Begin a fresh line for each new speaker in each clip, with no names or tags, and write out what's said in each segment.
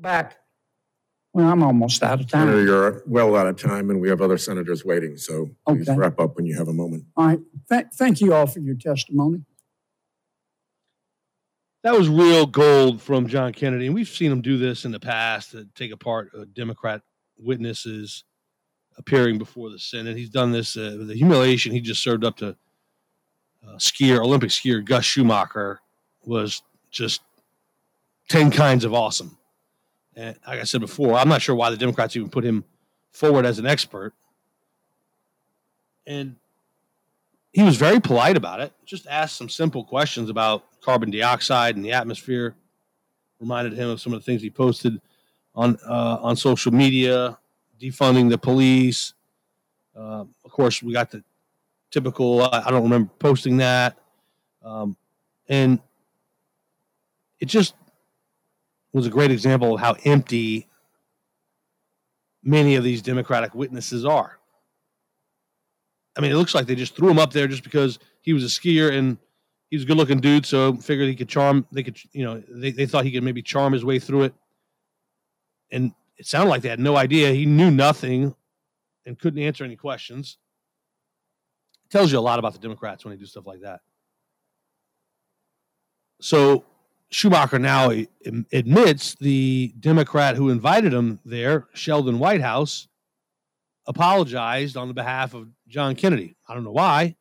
back. Well, I'm almost out of time.
Senator, you're well out of time, and we have other senators waiting, so please
Okay.
wrap up when you have a moment.
All right. Thank you all for your testimony.
That was real gold from John Kennedy, and we've seen him do this in the past, to take apart Democrat witnesses appearing before the Senate. He's done this with the humiliation he just served up to Olympic skier Gus Schumacher was just 10 kinds of awesome. And like I said before, I'm not sure why the Democrats even put him forward as an expert. And he was very polite about it. Just asked some simple questions about carbon dioxide and the atmosphere. Reminded him of some of the things he posted on social media, defunding the police. Of course, we got the typical, I don't remember posting that. And it just was a great example of how empty many of these Democratic witnesses are. I mean, it looks like they just threw him up there just because he was a skier and he was a good-looking dude, so figured he could charm. They could, they thought he could maybe charm his way through it. And it sounded like they had no idea. He knew nothing and couldn't answer any questions. It tells you a lot about the Democrats when they do stuff like that. So Schumacher now admits the Democrat who invited him there, Sheldon Whitehouse, apologized on the behalf of John Kennedy. I don't know why.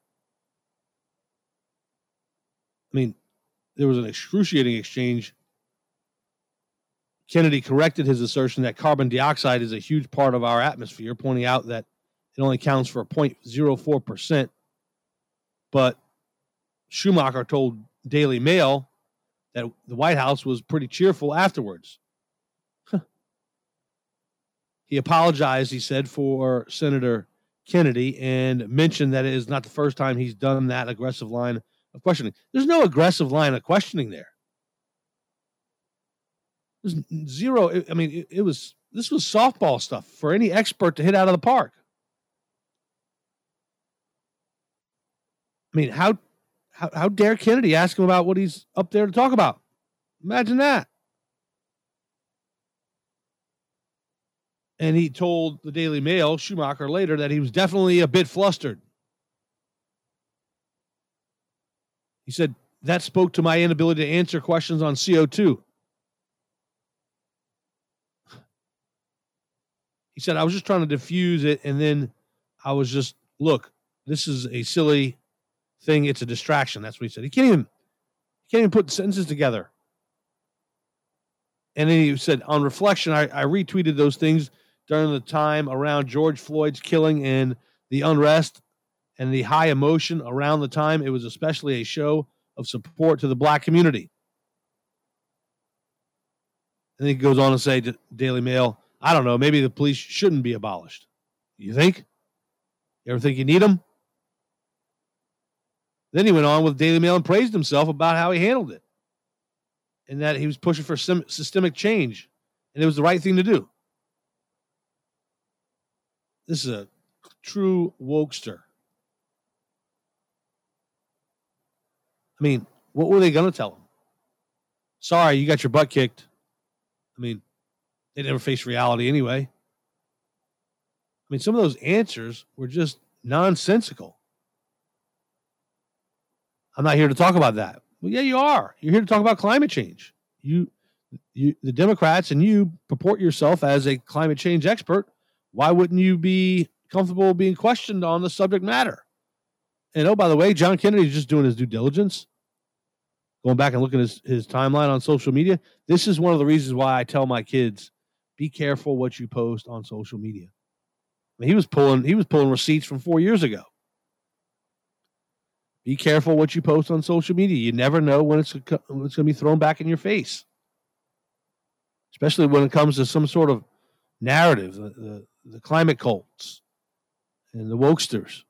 I mean, there was an excruciating exchange. Kennedy corrected his assertion that carbon dioxide is a huge part of our atmosphere, pointing out that it only counts for 0.04%. But Schumacher told Daily Mail that the White House was pretty cheerful afterwards. He apologized, he said, for Senator Kennedy and mentioned that it is not the first time he's done that aggressive line of questioning. There's no aggressive line of questioning there. There's zero. I mean, this was softball stuff for any expert to hit out of the park. I mean, how dare Kennedy ask him about what he's up there to talk about? Imagine that. And he told the Daily Mail, Schumacher, later that he was definitely a bit flustered. He said, that spoke to my inability to answer questions on CO2. He said, I was just trying to diffuse it, and then I was just, look, this is a silly thing. It's a distraction. That's what he said. He can't even put sentences together. And then he said, on reflection, I retweeted those things during the time around George Floyd's killing and the unrest and the high emotion around the time. It was especially a show of support to the black community. And he goes on to say to Daily Mail, I don't know, maybe the police shouldn't be abolished. You think? You ever think you need them? Then he went on with Daily Mail and praised himself about how he handled it and that he was pushing for systemic change, and it was the right thing to do. This is a true wokester. I mean, what were they going to tell him? Sorry, you got your butt kicked. I mean, they never faced reality anyway. I mean, some of those answers were just nonsensical. I'm not here to talk about that. Well, yeah, you are. You're here to talk about climate change. You, the Democrats, and you purport yourself as a climate change expert. Why wouldn't you be comfortable being questioned on the subject matter? And oh, by the way, John Kennedy is just doing his due diligence. Going back and looking at his timeline on social media. This is one of the reasons why I tell my kids, be careful what you post on social media. I mean, he was pulling receipts from 4 years ago. Be careful what you post on social media. You never know when it's going to be thrown back in your face. Especially when it comes to some sort of narrative, the climate cults and the wokesters.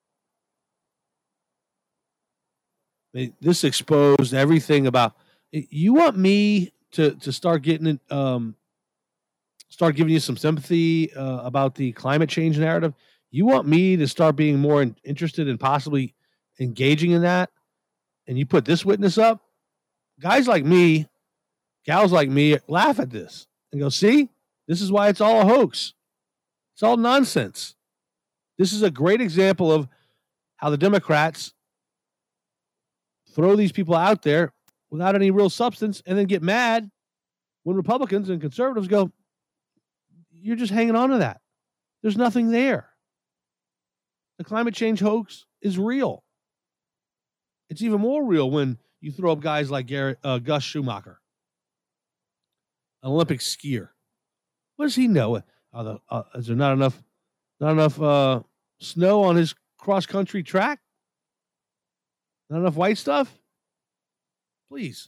This exposed everything about. You want me to start getting start giving you some sympathy about the climate change narrative? You want me to start being more interested in possibly engaging in that? And you put this witness up? Guys like me, gals like me, laugh at this and go, see, this is why it's all a hoax. It's all nonsense. This is a great example of how the Democrats throw these people out there without any real substance and then get mad when Republicans and conservatives go, you're just hanging on to that. There's nothing there. The climate change hoax is real. It's even more real when you throw up guys like Gus Schumacher, an Olympic skier. What does he know? Is there not enough snow on his cross-country track? Not enough white stuff? Please.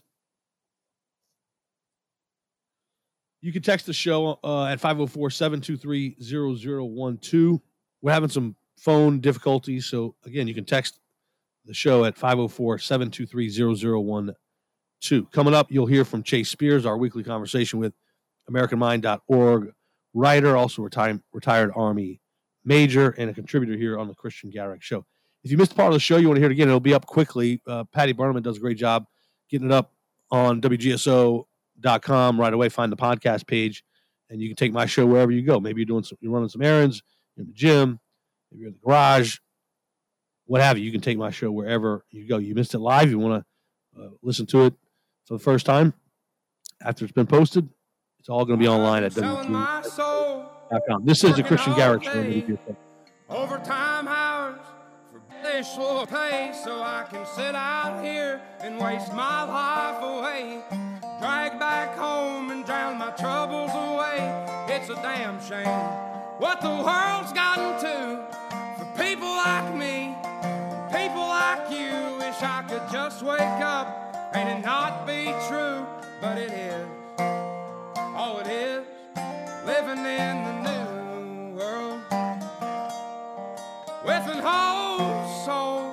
You can text the show at 504-723-0012. We're having some phone difficulties, so again, you can text the show at 504-723-0012. Coming up, you'll hear from Chase Spears, our weekly conversation with AmericanMind.org writer, also retired Army major, and a contributor here on the Christian Garrick Show. If you missed part of the show, you want to hear it again, it'll be up quickly. Patty Barnum does a great job getting it up on WGSO.com right away. Find the podcast page, and you can take my show wherever you go. Maybe you're running some errands, you're in the gym, maybe you're in the garage, what have you. You can take my show wherever you go. You missed it live, you want to listen to it for the first time after it's been posted, it's all going to be online at WGSO.com. This is the Christian Garrick Show.
Overtime hours for this slow pace, so I can sit out here and waste my life away. Drag back home and drown my troubles away. It's a damn shame what the world's gotten to for people like me, people like you. Wish I could just wake up and it not be true, but it is. Oh, it is living in the new world with an whole soul.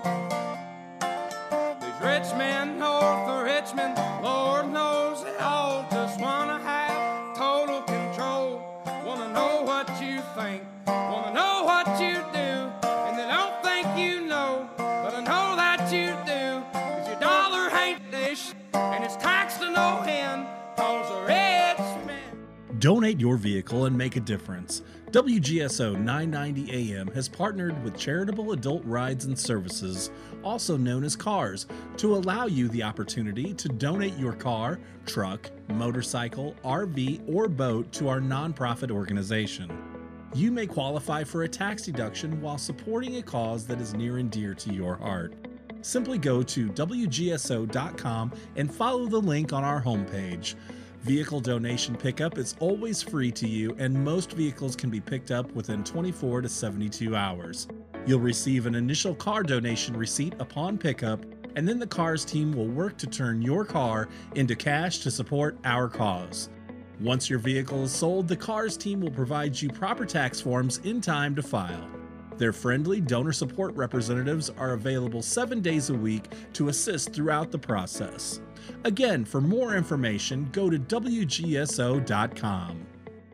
These rich men north of Richmond, Lord knows they all just wanna have total control. Wanna know what you think, wanna know what you do, and they don't think you know, but I know that you do. 'Cause your dollar ain't this, and it's taxed to no end, 'cause the rich men.
Donate your vehicle and make a difference. WGSO 990 AM has partnered with Charitable Adult Rides and Services, also known as CARS, to allow you the opportunity to donate your car, truck, motorcycle, RV, or boat to our nonprofit organization. You may qualify for a tax deduction while supporting a cause that is near and dear to your heart. Simply go to WGSO.com and follow the link on our homepage. Vehicle donation pickup is always free to you, and most vehicles can be picked up within 24 to 72 hours. You'll receive an initial car donation receipt upon pickup, and then the CARS team will work to turn your car into cash to support our cause. Once your vehicle is sold, the CARS team will provide you proper tax forms in time to file. Their friendly donor support representatives are available 7 days a week to assist throughout the process. Again, for more information, go to WGSO.com.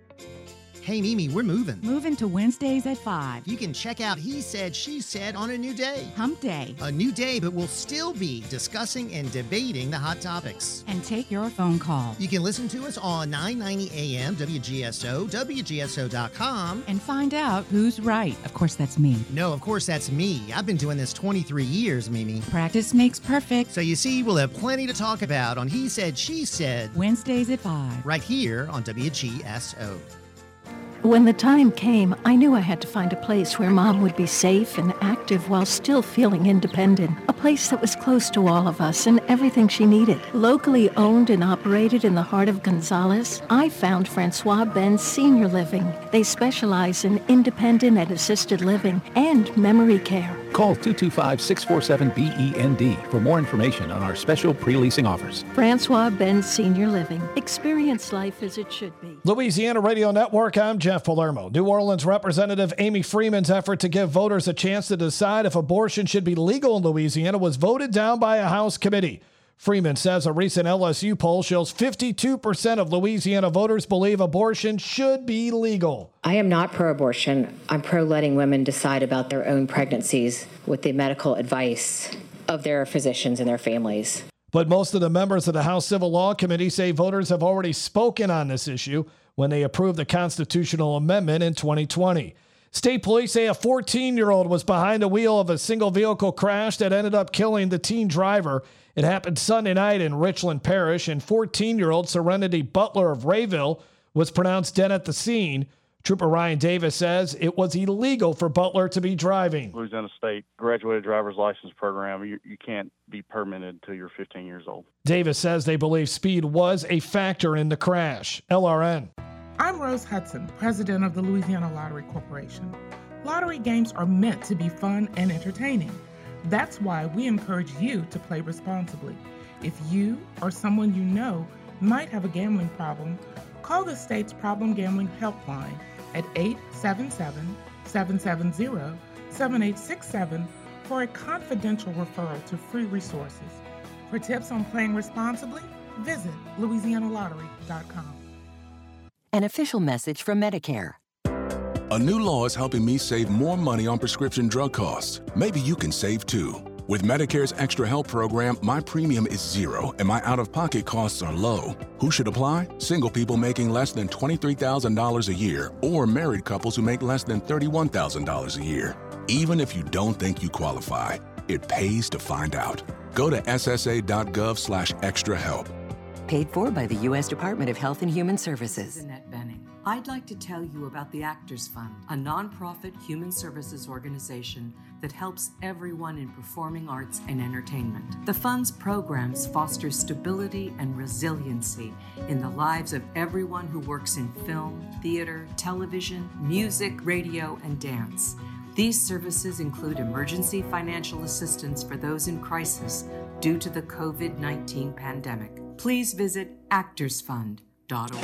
Hey, Mimi, we're moving.
Moving to Wednesdays at 5.
You can check out He Said, She Said on a new day.
Hump Day.
A new day, but we'll still be discussing and debating the hot topics.
And take your phone call.
You can listen to us on 990 AM, WGSO, WGSO.com.
And find out who's right. Of course, that's me.
No, of course, that's me. I've been doing this 23 years, Mimi.
Practice makes perfect.
So you see, we'll have plenty to talk about on He Said, She Said.
Wednesdays at 5.
Right here on WGSO.
When the time came, I knew I had to find a place where Mom would be safe and active while still feeling independent. A place that was close to all of us and everything she needed. Locally owned and operated in the heart of Gonzales, I found Francois Benz Senior Living. They specialize in independent and assisted living and memory care.
Call 225-647-BEND for more information on our special pre-leasing offers.
Francois Benz Senior Living. Experience life as it should be.
Louisiana Radio Network, I'm Jeff Palermo. New Orleans Representative Amy Freeman's effort to give voters a chance to decide if abortion should be legal in Louisiana was voted down by a House committee. Freeman says a recent LSU poll shows 52% of Louisiana voters believe abortion should be legal.
I am not pro-abortion. I'm pro-letting women decide about their own pregnancies with the medical advice of their physicians and their families.
But most of the members of the House Civil Law Committee say voters have already spoken on this issue. when they approved the constitutional amendment in 2020. State police say a 14-year-old was behind the wheel of a single vehicle crash that ended up killing the teen driver. It happened Sunday night in Richland Parish, and 14-year-old Serenity Butler of Rayville was pronounced dead at the scene. Trooper Ryan Davis says it was illegal for Butler to be driving.
Louisiana State graduated driver's license program. You can't be permitted until you're 15 years old.
Davis says they believe speed was a factor in the crash. LRN.
I'm Rose Hudson, president of the Louisiana Lottery Corporation. Lottery games are meant to be fun and entertaining. That's why we encourage you to play responsibly. If you or someone you know might have a gambling problem, call the state's Problem Gambling Helpline at 877-770-7867 for a confidential referral to free resources. For tips on playing responsibly, visit louisianalottery.com.
An official message from Medicare.
A new law is helping me save more money on prescription drug costs. Maybe you can save too. With Medicare's Extra Help program, my premium is zero and my out-of-pocket costs are low. Who should apply? Single people making less than $23,000 a year or married couples who make less than $31,000 a year. Even if you don't think you qualify, it pays to find out. Go to ssa.gov/extrahelp.
Paid for by the U.S. Department of Health and Human Services.
Annette Benning. I'd like to tell you about the Actors Fund, a nonprofit human services organization that helps everyone in performing arts and entertainment. The fund's programs foster stability and resiliency in the lives of everyone who works in film, theater, television, music, radio, and dance. These services include emergency financial assistance for those in crisis due to the COVID-19 pandemic. Please visit actorsfund.org.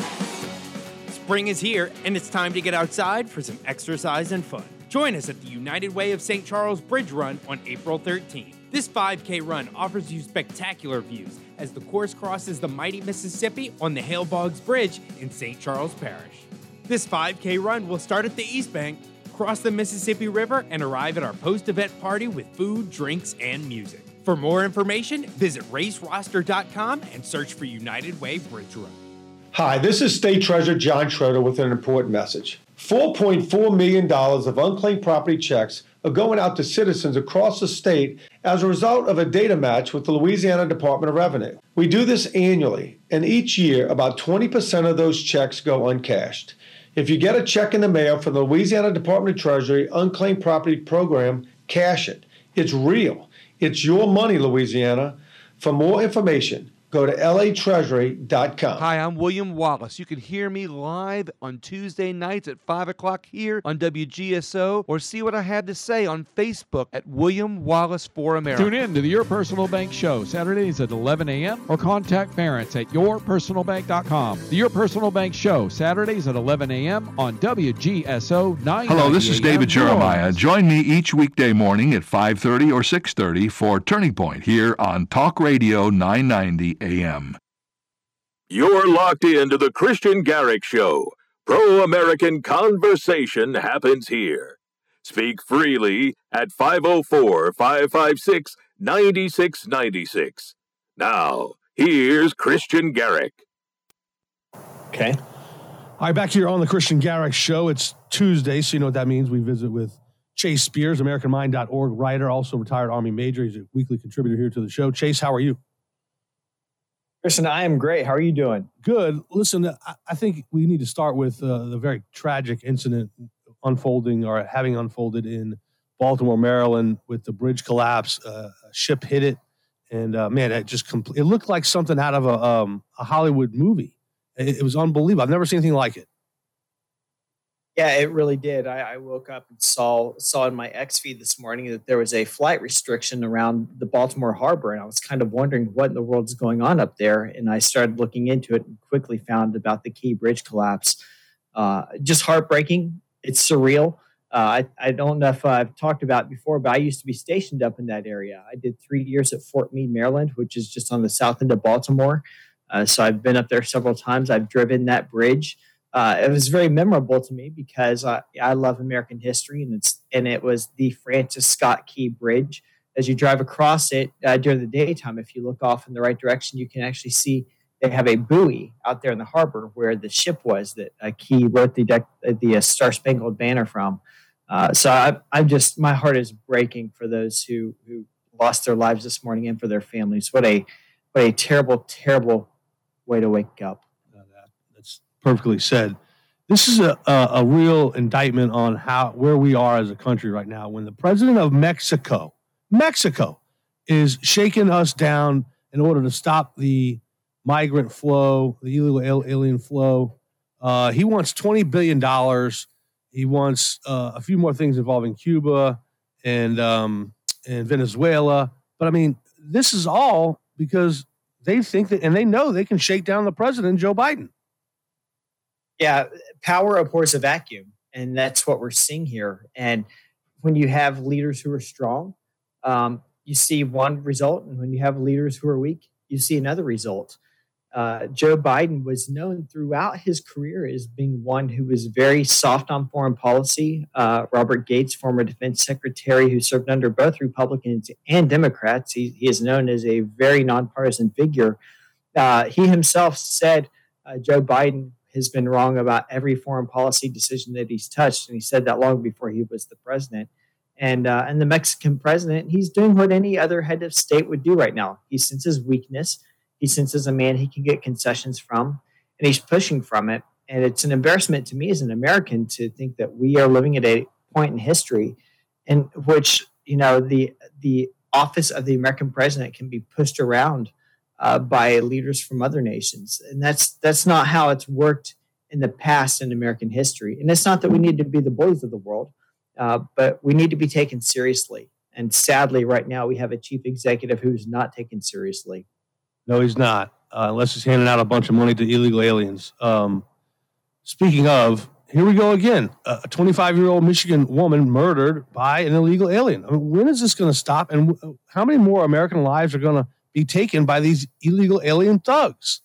Spring is here, and it's time to get outside for some exercise and fun. Join us at the United Way of St. Charles Bridge Run on April 13th. This 5K run offers you spectacular views as the course crosses the mighty Mississippi on the Hale Boggs Bridge in St. Charles Parish. This 5K run will start at the East Bank, cross the Mississippi River, and arrive at our post-event party with food, drinks, and music. For more information, visit raceroster.com and search for United Way Bridge Run.
Hi, this is State Treasurer John Schroeder with an important message. $4.4 million of unclaimed property checks are going out to citizens across the state as a result of a data match with the Louisiana Department of Revenue. We do this annually, and each year about 20% of those checks go uncashed. If you get a check in the mail from the Louisiana Department of Treasury Unclaimed Property Program, cash it. It's real. It's your money, Louisiana. For more information, go to latreasury.com.
Hi, I'm William Wallace. You can hear me live on Tuesday nights at 5 o'clock here on WGSO, or see what I had to say on Facebook at William Wallace for America.
Tune in to the Your Personal Bank Show, Saturdays at 11 a.m. or contact parents at yourpersonalbank.com. The Your Personal Bank Show, Saturdays at 11 a.m. on WGSO 990
Hello, this is David Jeremiah. Join me each weekday morning at 5:30 or 6:30 for Turning Point here on Talk Radio 990 AM.
You're locked into the Christian Garrick Show. Pro-American conversation happens here. Speak freely at 504-556-9696. Now, here's Christian Garrick.
Okay. All right, back here on the Christian Garrick Show. It's Tuesday, so you know what that means. We visit with Chase Spears, AmericanMind.org writer, also retired Army Major. He's a weekly contributor here to the show. Chase, how are you?
Listen, I am great. How are you doing?
Good. Listen, I think we need to start with the very tragic incident unfolding or having unfolded in Baltimore, Maryland, with the bridge collapse. A ship hit it, and man, it just it looked like something out of a Hollywood movie. It was unbelievable. I've never seen anything like it.
Yeah, it really did. I woke up and saw in my X feed this morning that there was a flight restriction around the Baltimore harbor, and I was kind of wondering what in the world is going on up there. And I started looking into it and quickly found about the Key Bridge collapse. Just heartbreaking. It's surreal. I don't know if I've talked about it before, but I used to be stationed up in that area. I did 3 years at Fort Meade, Maryland, which is just on the south end of Baltimore. So I've been up there several times. I've driven that bridge. It was very memorable to me because I love American history, and it was the Francis Scott Key Bridge. As you drive across it during the daytime, if you look off in the right direction, you can actually see They have a buoy out there in the harbor where the ship was that Key wrote the Star Spangled Banner from. So I'm just, my heart is breaking for those who lost their lives this morning and for their families. What a terrible, terrible way to wake up.
That's perfectly said. This is a real indictment on where we are as a country right now. When the president of Mexico is shaking us down in order to stop the migrant flow, the illegal alien flow. He wants $20 billion. He wants a few more things involving Cuba and Venezuela. But I mean, this is all because they think that, and they know they can shake down the president, Joe Biden.
Yeah, power abhors a vacuum, and that's what we're seeing here. And when you have leaders who are strong, you see one result, and when you have leaders who are weak, you see another result. Joe Biden was known throughout his career as being one who was very soft on foreign policy. Robert Gates, former defense secretary who served under both Republicans and Democrats, he is known as a very nonpartisan figure. He himself said Joe Biden has been wrong about every foreign policy decision that he's touched, and he said that long before he was the president. And the Mexican president, he's doing what any other head of state would do right now. He senses weakness. He senses a man he can get concessions from, and he's pushing from it. And it's an embarrassment to me as an American to think that we are living at a point in history in which, you know, the office of the American president can be pushed around by leaders from other nations. And that's not how it's worked in the past in American history. And it's not that we need to be the bullies of the world, but we need to be taken seriously. And sadly, right now, we have a chief executive who's not taken seriously.
No, he's not, unless he's handing out a bunch of money to illegal aliens. Speaking of, here we go again. A 25-year-old Michigan woman murdered by an illegal alien. I mean, when is this going to stop? And how many more American lives are going to be taken by these illegal alien thugs?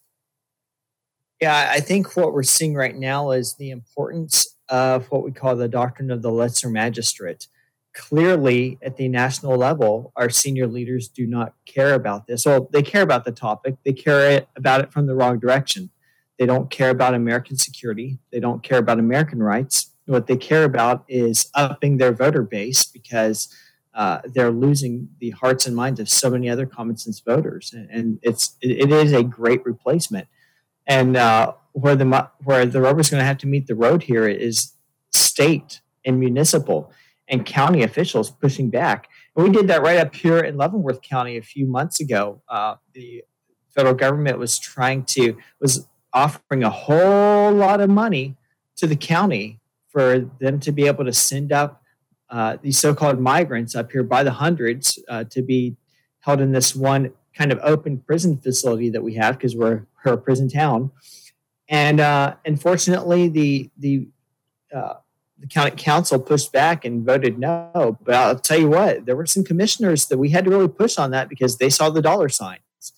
Yeah, I think what we're seeing right now is the importance of what we call the doctrine of the lesser magistrate. Clearly, at the national level, our senior leaders do not care about this. Well, they care about the topic. They care about it from the wrong direction. They don't care about American security. They don't care about American rights. What they care about is upping their voter base because they're losing the hearts and minds of so many other common sense voters. And it is a great replacement. And where the rubber's going to have to meet the road here is state and municipal and county officials pushing back. And we did that right up here in Leavenworth County a few months ago. The federal government was offering a whole lot of money to the county for them to be able to send up these so-called migrants up here by the hundreds to be held in this one kind of open prison facility that we have because we're a prison town. And unfortunately, the county council pushed back and voted no. But I'll tell you what, there were some commissioners that we had to really push on that because they saw the dollar signs.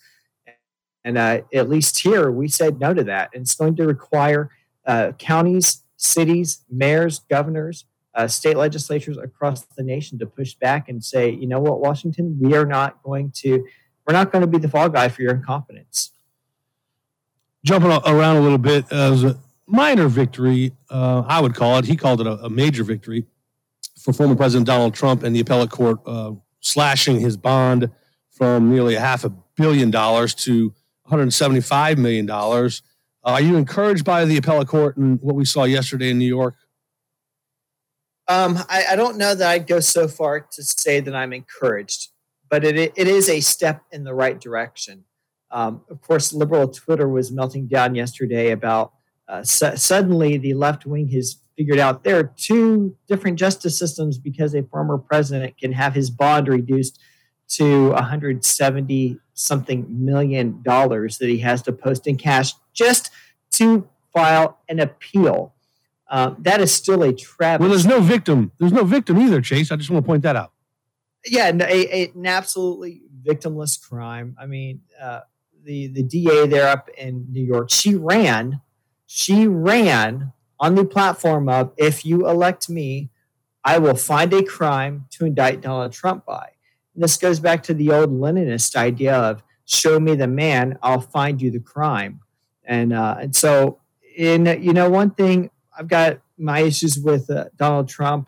And at least here, we said no to that. And it's going to require counties, cities, mayors, governors, state legislatures across the nation to push back and say, you know what, Washington, we're not going to be the fall guy for your incompetence.
Jumping around a little bit, as a minor victory, I would call it. He called it a major victory for former President Donald Trump and the appellate court slashing his bond from nearly $500 million to $175 million. Are you encouraged by the appellate court and what we saw yesterday in New York?
I don't know that I'd go so far to say that I'm encouraged, but it is a step in the right direction. Of course, liberal Twitter was melting down yesterday about suddenly the left wing has figured out there are two different justice systems because a former president can have his bond reduced to $170-something million that he has to post in cash just to file an appeal. That is still a travesty.
Well, there's no victim. There's no victim either, Chase. I just want to point that out.
Yeah, an absolutely victimless crime. I mean, the DA there up in New York, she ran on the platform of, if you elect me, I will find a crime to indict Donald Trump by. And this goes back to the old Leninist idea of show me the man, I'll find you the crime. And so, one thing, I've got my issues with Donald Trump.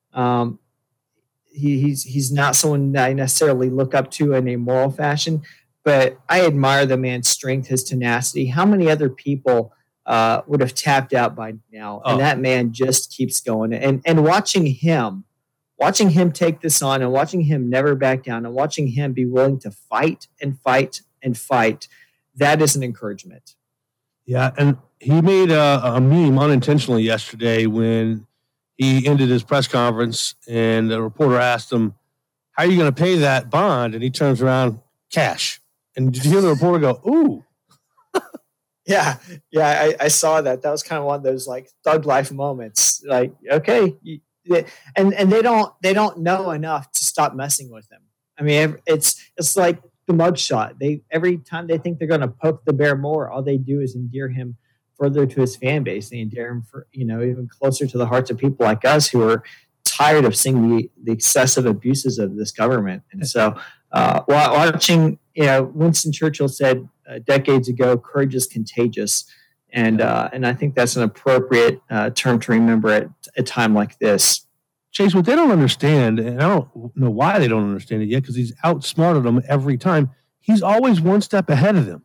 He's not someone that I necessarily look up to in a moral fashion, but I admire the man's strength, his tenacity. How many other people would have tapped out by now? And that man just keeps going. And watching him take this on, and watching him never back down, and watching him be willing to fight and fight and fight, that is an encouragement.
Yeah, and he made a meme unintentionally yesterday when he ended his press conference, and the reporter asked him, "How are you going to pay that bond?" And he turns around, "Cash." And did you hear the reporter go, "Ooh"?
Yeah, I saw that. That was kind of one of those like thug life moments. Like, okay, and they don't know enough to stop messing with him. I mean, it's like the mugshot. Every time they think they're going to poke the bear more, all they do is endear him further to his fan base. They endear him for even closer to the hearts of people like us who are tired of seeing the excessive abuses of this government. And so, watching, Winston Churchill said decades ago, "Courage is contagious," and I think that's an appropriate term to remember at a time like this.
Chase, what they don't understand, and I don't know why they don't understand it yet, because he's outsmarted them every time. He's always one step ahead of them.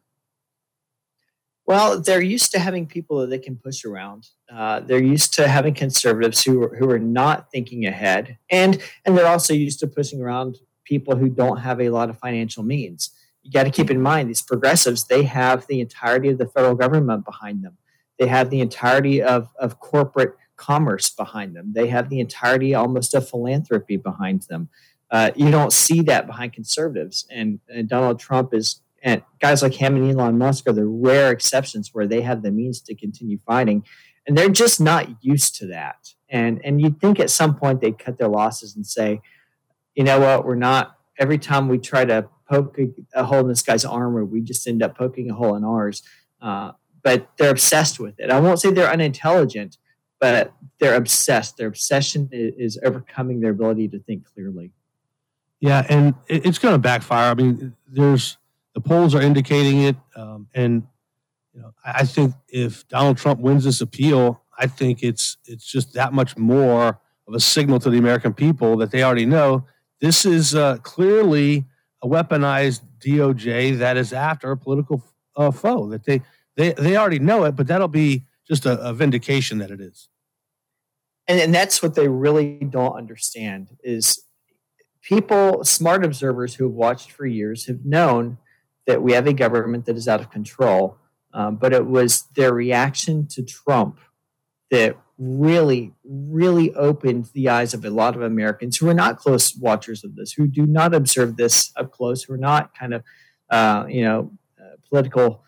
Well, they're used to having people that they can push around. They're used to having conservatives who are not thinking ahead, and they're also used to pushing around people who don't have a lot of financial means. You got to keep in mind, these progressives, they have the entirety of the federal government behind them. They have the entirety of corporate commerce behind them. They have the entirety almost of philanthropy behind them. You don't see that behind conservatives. And Donald Trump and guys like him and Elon Musk are the rare exceptions where they have the means to continue fighting. And they're just not used to that. And you'd think at some point they'd cut their losses and say, you know what, we're not, every time we try to poke a hole in this guy's armor, we just end up poking a hole in ours. But they're obsessed with it. I won't say they're unintelligent, but they're obsessed. Their obsession is overcoming their ability to think clearly.
Yeah, and it's going to backfire. I mean, the polls are indicating it, and I think if Donald Trump wins this appeal, I think it's just that much more of a signal to the American people that they already know this is clearly a weaponized DOJ that is after a political foe. That they already know it, but that'll be just a vindication that it is.
And that's what they really don't understand is people, smart observers who have watched for years have known that we have a government that is out of control. But it was their reaction to Trump that really, really opened the eyes of a lot of Americans who are not close watchers of this, who do not observe this up close, who are not kind of, political,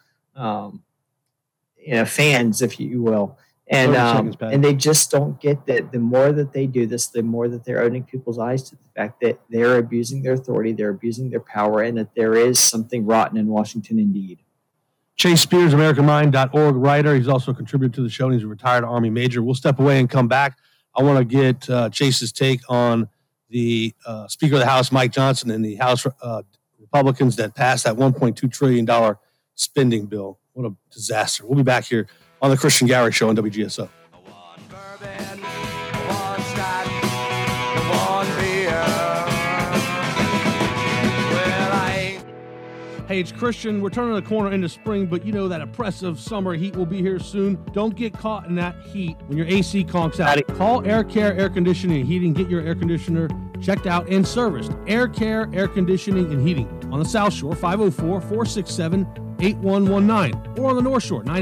fans, if you will. And they just don't get that the more that they do this, the more that they're opening people's eyes to the fact that they're abusing their authority, they're abusing their power, and that there is something rotten in Washington indeed.
Chase Spears, AmericanMind.org writer. He's also a contributor to the show, and he's a retired Army major. We'll step away and come back. I want to get Chase's take on the Speaker of the House, Mike Johnson, and the House Republicans that passed that $1.2 trillion spending bill. What a disaster. We'll be back here on the Christian Garrick Show on WGSO. Hey, it's Christian. We're turning the corner into spring, but you know that oppressive summer heat will be here soon. Don't get caught in that heat when your AC conks out. Call Air Care Air Conditioning and Heating. Get your air conditioner checked out and serviced. Air Care Air Conditioning and Heating. On the South Shore, 504-467-8119. Or on the North Shore,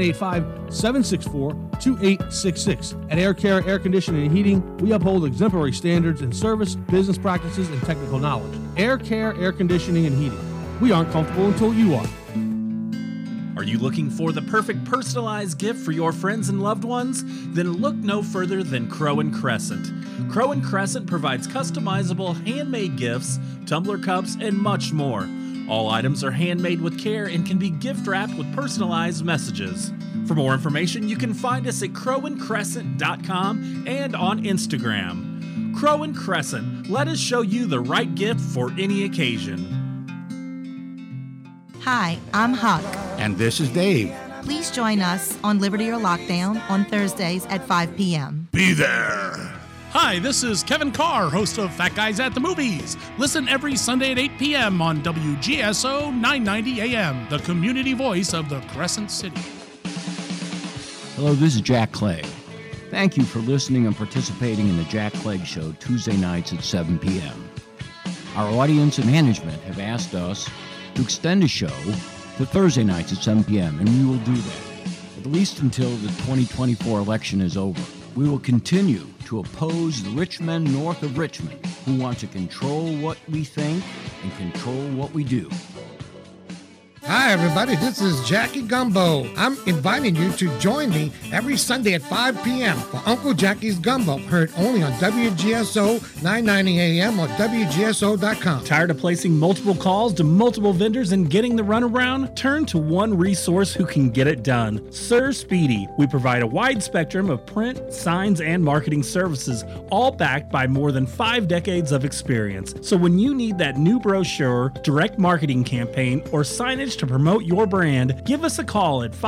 985-764-2866. At Air Care Air Conditioning and Heating, we uphold exemplary standards in service, business practices, and technical knowledge. Air Care Air Conditioning and Heating. We aren't comfortable until you are.
Are you looking for the perfect personalized gift for your friends and loved ones? Then look no further than Crow and Crescent. Crow and Crescent provides customizable handmade gifts, tumbler cups, and much more. All items are handmade with care and can be gift wrapped with personalized messages. For more information, you can find us at crowandcrescent.com and on Instagram. Crow and Crescent, let us show you the right gift for any occasion.
Hi, I'm Huck.
And this is Dave.
Please join us on Liberty or Lockdown on Thursdays at 5 p.m.
Be there.
Hi, this is Kevin Carr, host of Fat Guys at the Movies. Listen every Sunday at 8 p.m. on WGSO 990 AM, the community voice of the Crescent City.
Hello, this is Jack Clegg. Thank you for listening and participating in the Jack Clegg Show Tuesday nights at 7 p.m. Our audience and management have asked us to extend the show to Thursday nights at 7 p.m., and we will do that, at least until the 2024 election is over. We will continue to oppose the rich men north of Richmond who want to control what we think and control what we do.
Hi, everybody. This is Jackie Gumbo. I'm inviting you to join me every Sunday at 5 p.m. for Uncle Jackie's Gumbo, heard only on WGSO 990 AM or WGSO.com.
Tired of placing multiple calls to multiple vendors and getting the runaround? Turn to one resource who can get it done. Sir Speedy. We provide a wide spectrum of print, signs, and marketing services, all backed by more than 5 decades of experience. So when you need that new brochure, direct marketing campaign, or signage to promote your brand, give us a call at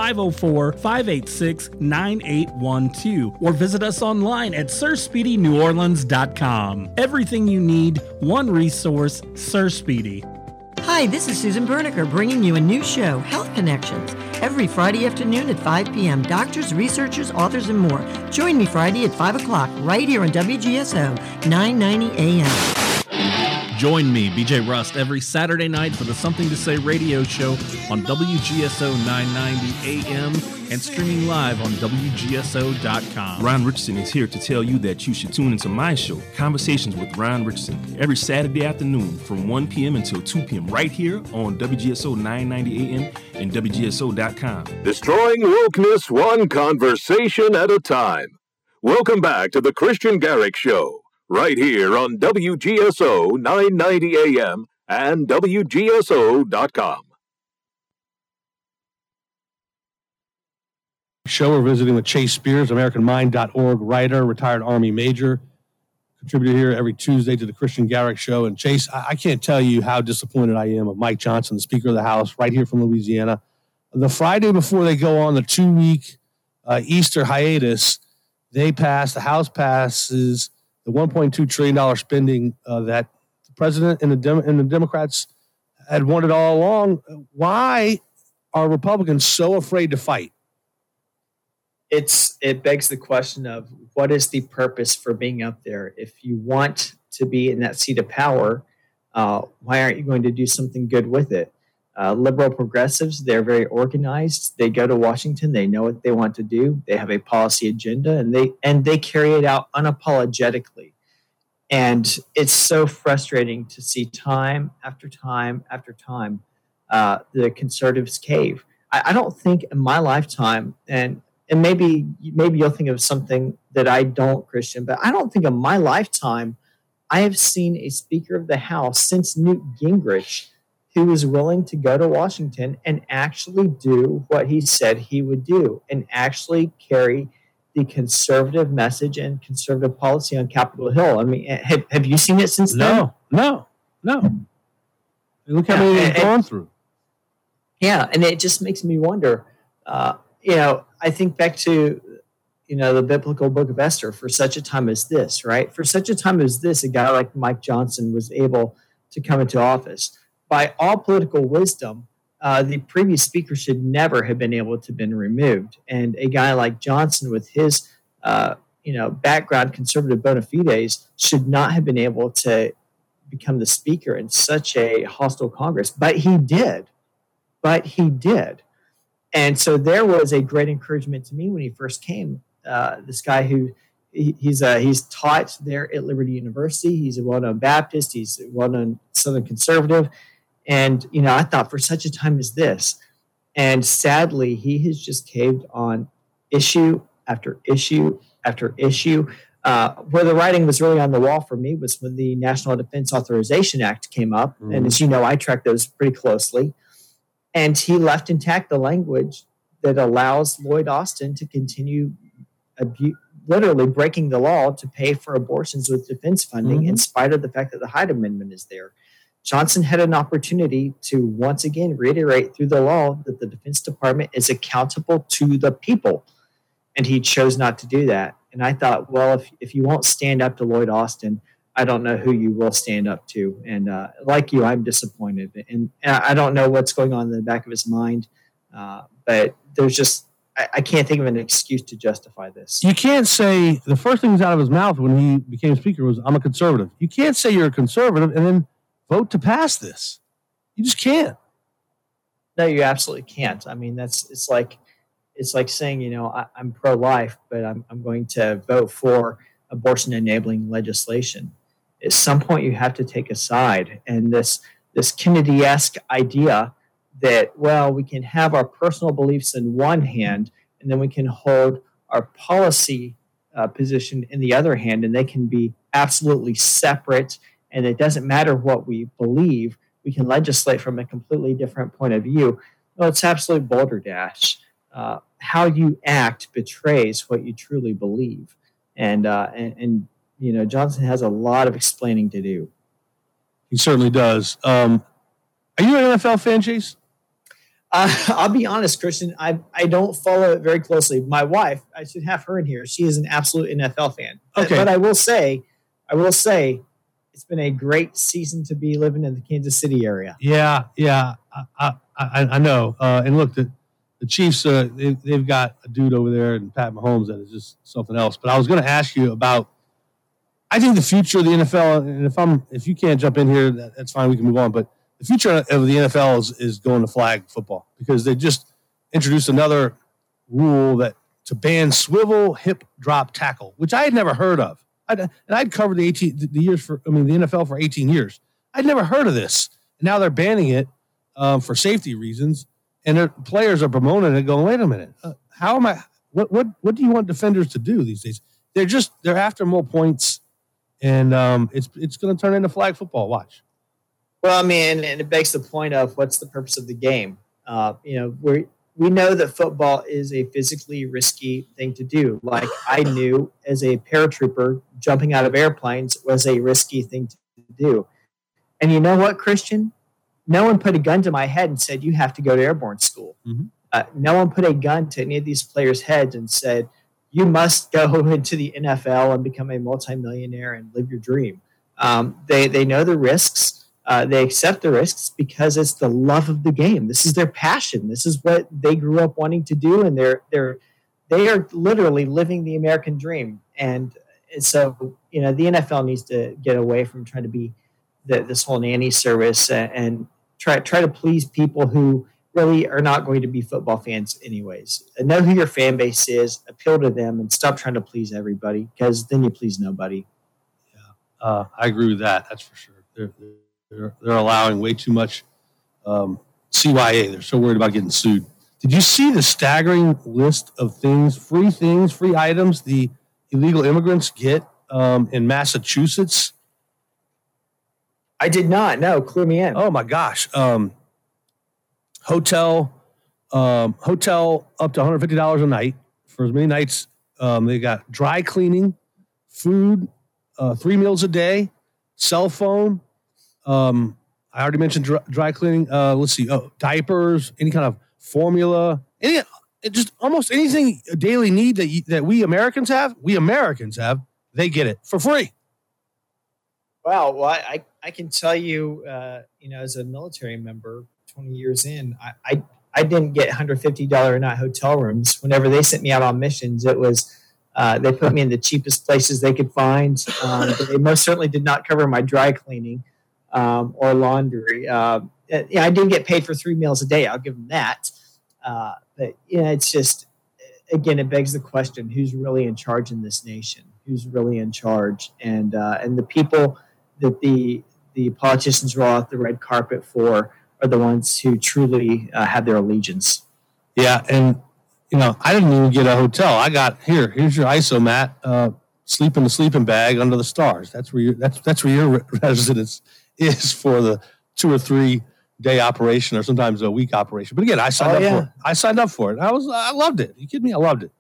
504-586-9812 or visit us online at sirspeedyneworleans.com. Everything you need, one resource, Sir Speedy.
Hi, this is Susan Berniker bringing you a new show, Health Connections, every Friday afternoon at 5 p.m. Doctors, researchers, authors, and more. Join me Friday at 5 o'clock right here on WGSO 990 AM.
Join me, BJ Rust, every Saturday night for the Something to Say radio show on WGSO 990 AM and streaming live on WGSO.com.
Ron Richardson is here to tell you that you should tune into my show, Conversations with Ron Richardson, every Saturday afternoon from 1 p.m. until 2 p.m. right here on WGSO 990 AM and WGSO.com.
Destroying wokeness one conversation at a time. Welcome back to the Christian Garrick Show, right here on WGSO 990 AM and WGSO.com.
Show we're visiting with Chase Spears, AmericanMind.org writer, retired Army major, contributor here every Tuesday to the Christian Garrick Show. And Chase, I can't tell you how disappointed I am of Mike Johnson, the Speaker of the House, right here from Louisiana. The Friday before they go on the 2-week Easter hiatus, the House passes the $1.2 trillion spending that the president and the Democrats had wanted all along. Why are Republicans so afraid to fight?
It begs the question of what is the purpose for being up there? If you want to be in that seat of power, why aren't you going to do something good with it? Liberal progressives, they're very organized. They go to Washington. They know what they want to do. They have a policy agenda, and they carry it out unapologetically. And it's so frustrating to see time after time after time the conservatives cave. I don't think in my lifetime, and maybe you'll think of something that I don't, Christian, but I don't think in my lifetime I have seen a Speaker of the House since Newt Gingrich who was willing to go to Washington and actually do what he said he would do and actually carry the conservative message and conservative policy on Capitol Hill. I mean, have you seen it since then?
No. Look how many they've gone through.
Yeah, and it just makes me wonder, I think back to, the biblical book of Esther, for such a time as this, right? For such a time as this, a guy like Mike Johnson was able to come into office. By all political wisdom, the previous speaker should never have been able to have been removed. And a guy like Johnson with his, background, conservative bona fides, should not have been able to become the speaker in such a hostile Congress. But he did. And so there was a great encouragement to me when he first came. This guy who he's taught there at Liberty University. He's a well-known Baptist. He's a well-known Southern conservative. And, I thought for such a time as this, and sadly, he has just caved on issue after issue after issue. Where the writing was really on the wall for me was when the National Defense Authorization Act came up. Mm-hmm. And as you know, I track those pretty closely. And he left intact the language that allows Lloyd Austin to continue literally breaking the law to pay for abortions with defense funding, mm-hmm. in spite of the fact that the Hyde Amendment is there. Johnson had an opportunity to once again reiterate through the law that the Defense Department is accountable to the people, and he chose not to do that. And I thought, well, if you won't stand up to Lloyd Austin, I don't know who you will stand up to. And like you, I'm disappointed. And I don't know what's going on in the back of his mind, but there's just I can't think of an excuse to justify this.
You can't say the first thing out of his mouth when he became speaker was, "I'm a conservative." You can't say you're a conservative and then vote to pass this. You just can't.
No, you absolutely can't. I mean, it's like saying, I'm pro-life, but I'm going to vote for abortion-enabling legislation. At some point, you have to take a side. And this Kennedy-esque idea that, well, we can have our personal beliefs in one hand, and then we can hold our policy position in the other hand, and they can be absolutely separate, and it doesn't matter what we believe. We can legislate from a completely different point of view. No, it's absolute balderdash. How you act betrays what you truly believe. And Johnson has a lot of explaining to do.
He certainly does. Are you an NFL fan, Chase?
I'll be honest, Christian. I don't follow it very closely. My wife, I should have her in here. She is an absolute NFL fan.
Okay.
But I will say, it's been a great season to be living in the Kansas City area.
Yeah. I know. And look, the Chiefs, they've got a dude over there, and Pat Mahomes, that is just something else. But I was going to ask you about, I think the future of the NFL, and if you can't jump in here, that's fine. We can move on. But the future of the NFL is going to flag football, because they just introduced another rule to ban swivel hip drop tackle, which I had never heard of. I'd covered the NFL for 18 years. I'd never heard of this. And now they're banning it for safety reasons, and their players are bemoaning it, going, "Wait a minute, how am I? What do you want defenders to do these days?" They're after more points, and it's going to turn into flag football. Watch.
Well, I mean, and it begs the point of what's the purpose of the game. We know that football is a physically risky thing to do. Like I knew as a paratrooper, jumping out of airplanes was a risky thing to do. And you know what, Christian? No one put a gun to my head and said, you have to go to airborne school. Mm-hmm. No one put a gun to any of these players' heads and said, you must go into the NFL and become a multimillionaire and live your dream. They know the risks. They accept the risks because it's the love of the game. This is their passion. This is what they grew up wanting to do, and they are literally living the American dream. And so, the NFL needs to get away from trying to be this whole nanny service and try to please people who really are not going to be football fans anyways. And know who your fan base is, appeal to them, and stop trying to please everybody, because then you please nobody.
Yeah, I agree with that. That's for sure. They're allowing way too much CYA. They're so worried about getting sued. Did you see the staggering list of free items the illegal immigrants get in Massachusetts?
I did not. No, clue me in.
Oh my gosh. Hotel up to $150 a night for as many nights. They got dry cleaning, food, 3 meals a day, cell phone. I already mentioned dry cleaning. Let's see. Diapers, any kind of formula, just almost anything a daily need that we Americans have. They get it for free.
Wow. Well, I can tell you, as a military member, 20 years in, I didn't get $150 a night hotel rooms. Whenever they sent me out on missions, it was they put me in the cheapest places they could find. They most certainly did not cover my dry cleaning. Or laundry. I didn't get paid for 3 meals a day. I'll give them that. But it's just, again, it begs the question: who's really in charge in this nation? Who's really in charge? And the people that the politicians roll out the red carpet for are the ones who truly have their allegiance.
Yeah, and I didn't even get a hotel. I got here's your ISO mat. Sleep in the sleeping bag under the stars. That's where your residence is for the 2 or 3 day operation, or sometimes a week operation. But again, I signed up for it. I loved it. Are you kidding me? I loved it.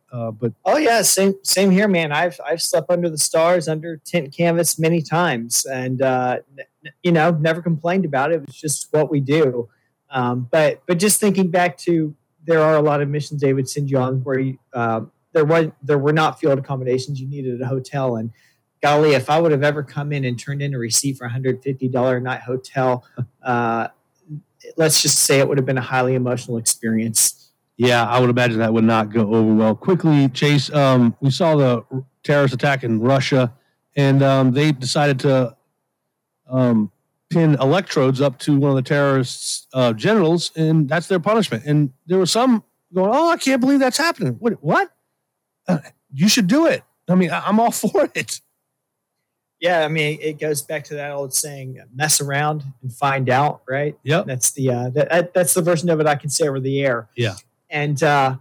Same here, man. I've slept under the stars, under tent canvas many times, and never complained about it. It was just what we do. But just thinking back to, there are a lot of missions they would send you on where there were not field accommodations. You needed a hotel. And golly, if I would have ever come in and turned in a receipt for $150 a night hotel, let's just say it would have been a highly emotional experience.
Yeah, I would imagine that would not go over well. Quickly, Chase, we saw the terrorist attack in Russia, and they decided to pin electrodes up to one of the terrorists' genitals, and that's their punishment. And there were some going, "Oh, I can't believe that's happening." What? You should do it. I mean, I'm all for it.
Yeah, I mean, it goes back to that old saying, mess around and find out, right?
Yep.
That's the that's the version of it I can say over the air.
Yeah.
And,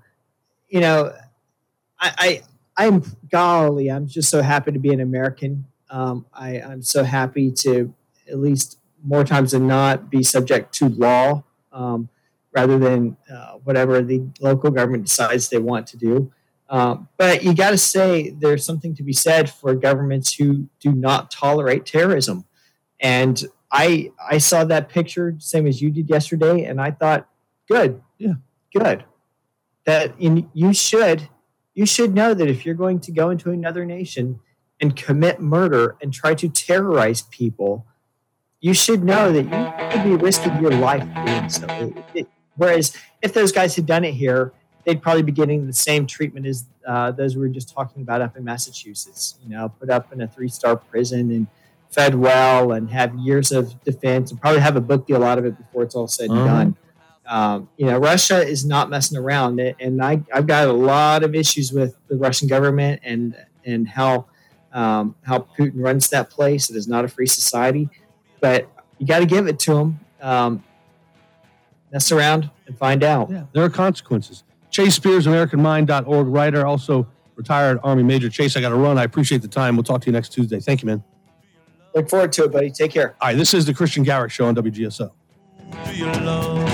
I'm just so happy to be an American. I'm so happy to, at least more times than not, be subject to law rather than whatever the local government decides they want to do. But you got to say there's something to be said for governments who do not tolerate terrorism. And I saw that picture, same as you did yesterday, and I thought, good.
Yeah.
Good. That you should know that if you're going to go into another nation and commit murder and try to terrorize people, you should know that you could be risking your life doing so. Whereas if those guys had done it here, they'd probably be getting the same treatment as those we were just talking about up in Massachusetts. Put up in a 3-star prison and fed well and have years of defense and probably have a book deal out of it before it's all said and done. Russia is not messing around, and I've got a lot of issues with the Russian government and how Putin runs that place. It is not a free society, but you got to give it to him. Mess around and find out.
Yeah, there are consequences. Chase Spears, AmericanMind.org writer, also retired Army Major. Chase, I got to run. I appreciate the time. We'll talk to you next Tuesday. Thank you, man.
Look forward to it, buddy. Take care.
All right, this is the Christian Garrick Show on WGSO.
Do you love?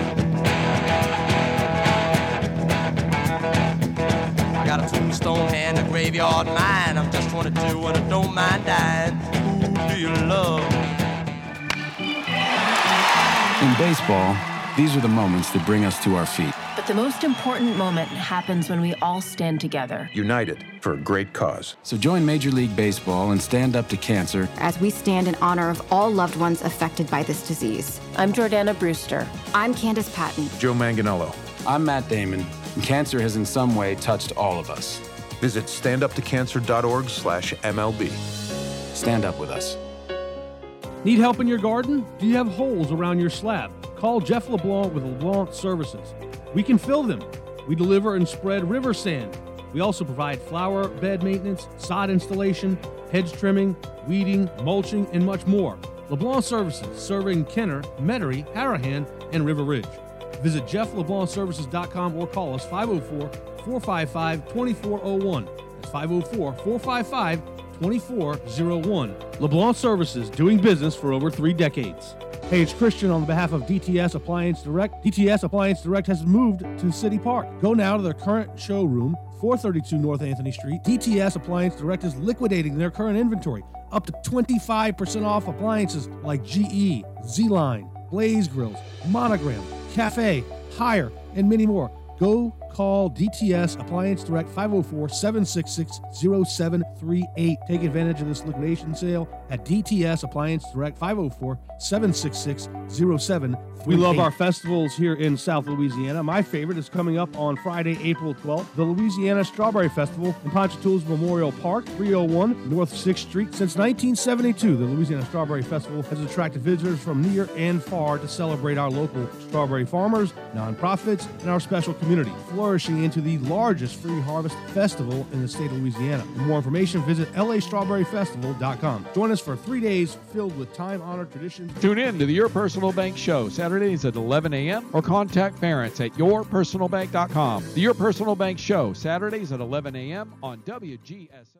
I got a tombstone and a graveyard mine. I'm just 22 and I don't mind dying. Who do you love?
In baseball, these are the moments that bring us to our feet.
But the most important moment happens when we all stand together.
United for a great cause. So join Major League Baseball and Stand Up to Cancer
as we stand in honor of all loved ones affected by this disease.
I'm Jordana Brewster.
I'm Candace Patton.
Joe Manganiello. I'm Matt Damon, and cancer has in some way touched all of us.
Visit standuptocancer.org/MLB.
Stand up with us.
Need help in your garden? Do you have holes around your slab? Call Jeff LeBlanc with LeBlanc Services. We can fill them. We deliver and spread river sand. We also provide flower bed maintenance, sod installation, hedge trimming, weeding, mulching, and much more. LeBlanc Services, serving Kenner, Metairie, Harahan, and River Ridge. Visit JeffLeBlancServices.com or call us 504-455-2401. That's 504-455-2401. LeBlanc Services, doing business for over 3 decades. Hey, it's Christian on behalf of DTS Appliance Direct. DTS Appliance Direct has moved to City Park. Go now to their current showroom, 432 North Anthony Street. DTS Appliance Direct is liquidating their current inventory, up to 25% off appliances like GE, Z-Line, Blaze Grills, Monogram, Cafe, Hire, and many more. Go call DTS Appliance Direct 504-766-0738. Take advantage of this liquidation sale at DTS Appliance Direct 504-766-0738. We love our festivals here in South Louisiana. My favorite is coming up on Friday, April 12th, the Louisiana Strawberry Festival in Ponchatoula's Memorial Park, 301 North 6th Street. Since 1972, the Louisiana Strawberry Festival has attracted visitors from near and far to celebrate our local strawberry farmers, nonprofits, and our special community, flourishing into the largest free harvest festival in the state of Louisiana. For more information, visit lastrawberryfestival.com. Join us for 3 days filled with time-honored traditions.
Tune in to the Your Personal Bank Show, Saturdays at 11 a.m. or contact Ference at yourpersonalbank.com. The Your Personal Bank Show, Saturdays at 11 a.m. on WGSO.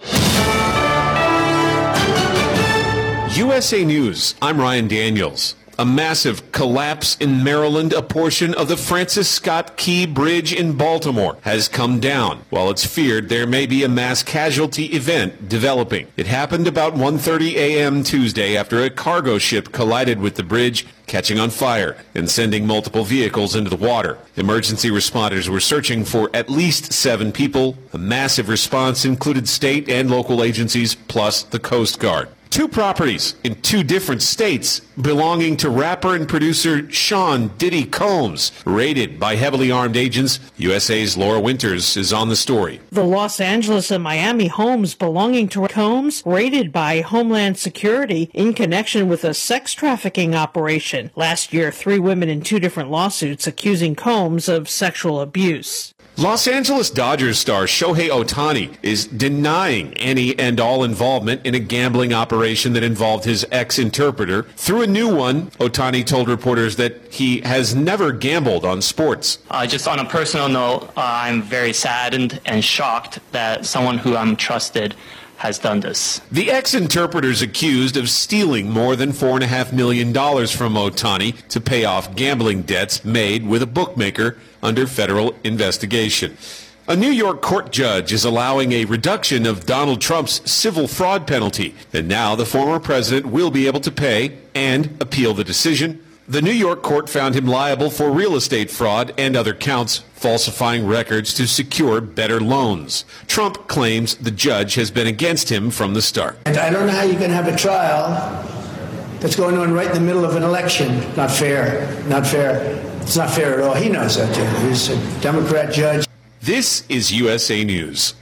USA News, I'm Ryan Daniels.
A massive collapse in Maryland. A portion of the Francis Scott Key Bridge in Baltimore has come down, while it's feared there may be a mass casualty event developing. It happened about 1:30 a.m. Tuesday after a cargo ship collided with the bridge, catching on fire and sending multiple vehicles into the water. Emergency responders were searching for at least 7 people. A massive response included state and local agencies, plus the Coast Guard. 2 properties in 2 different states belonging to rapper and producer Sean Diddy Combs, raided by heavily armed agents. USA's Laura Winters is on the story.
The Los Angeles and Miami homes belonging to Combs, raided by Homeland Security in connection with a sex trafficking operation. Last year, 3 women in 2 different lawsuits accusing Combs of sexual abuse.
Los Angeles Dodgers star Shohei Ohtani is denying any and all involvement in a gambling operation that involved his ex-interpreter. Through a new one, Ohtani told reporters that he has never gambled on sports.
Just on a personal note, I'm very saddened and shocked that someone who I'm trusted has done this.
The ex-interpreter's accused of stealing more than $4.5 million from Ohtani to pay off gambling debts made with a bookmaker under federal investigation. A New York court judge is allowing a reduction of Donald Trump's civil fraud penalty, and now the former president will be able to pay and appeal the decision. The New York court found him liable for real estate fraud and other counts, falsifying records to secure better loans. Trump claims the judge has been against him from the start.
And I don't know how you can have a trial that's going on right in the middle of an election. Not fair. Not fair. It's not fair at all. He knows that, too. He's a Democrat judge.
This is USA News.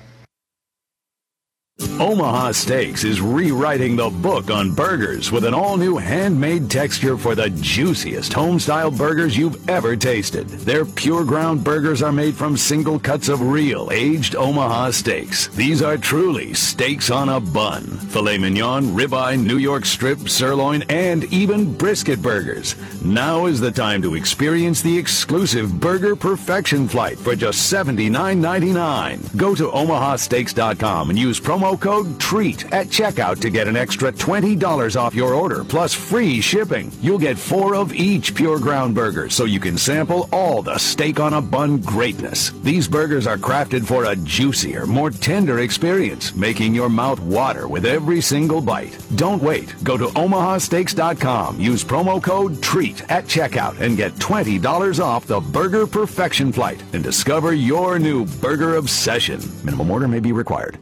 Omaha Steaks is rewriting the book on burgers with an all-new handmade texture for the juiciest home-style burgers you've ever tasted. Their pure ground burgers are made from single cuts of real aged Omaha steaks. These are truly steaks on a bun. Filet mignon, ribeye, New York strip, sirloin, and even brisket burgers. Now is the time to experience the exclusive Burger Perfection Flight for just $79.99. Go to omahasteaks.com and use promo code TREAT at checkout to get an extra $20 off your order, plus free shipping. You'll get 4 of each pure ground burger, so you can sample all the steak on a bun greatness. These burgers are crafted for a juicier, more tender experience, making your mouth water with every single bite. Don't wait. Go to omahasteaks.com, use promo code TREAT at checkout, and get $20 off the Burger Perfection Flight, and discover your new burger obsession. Minimum order may be required.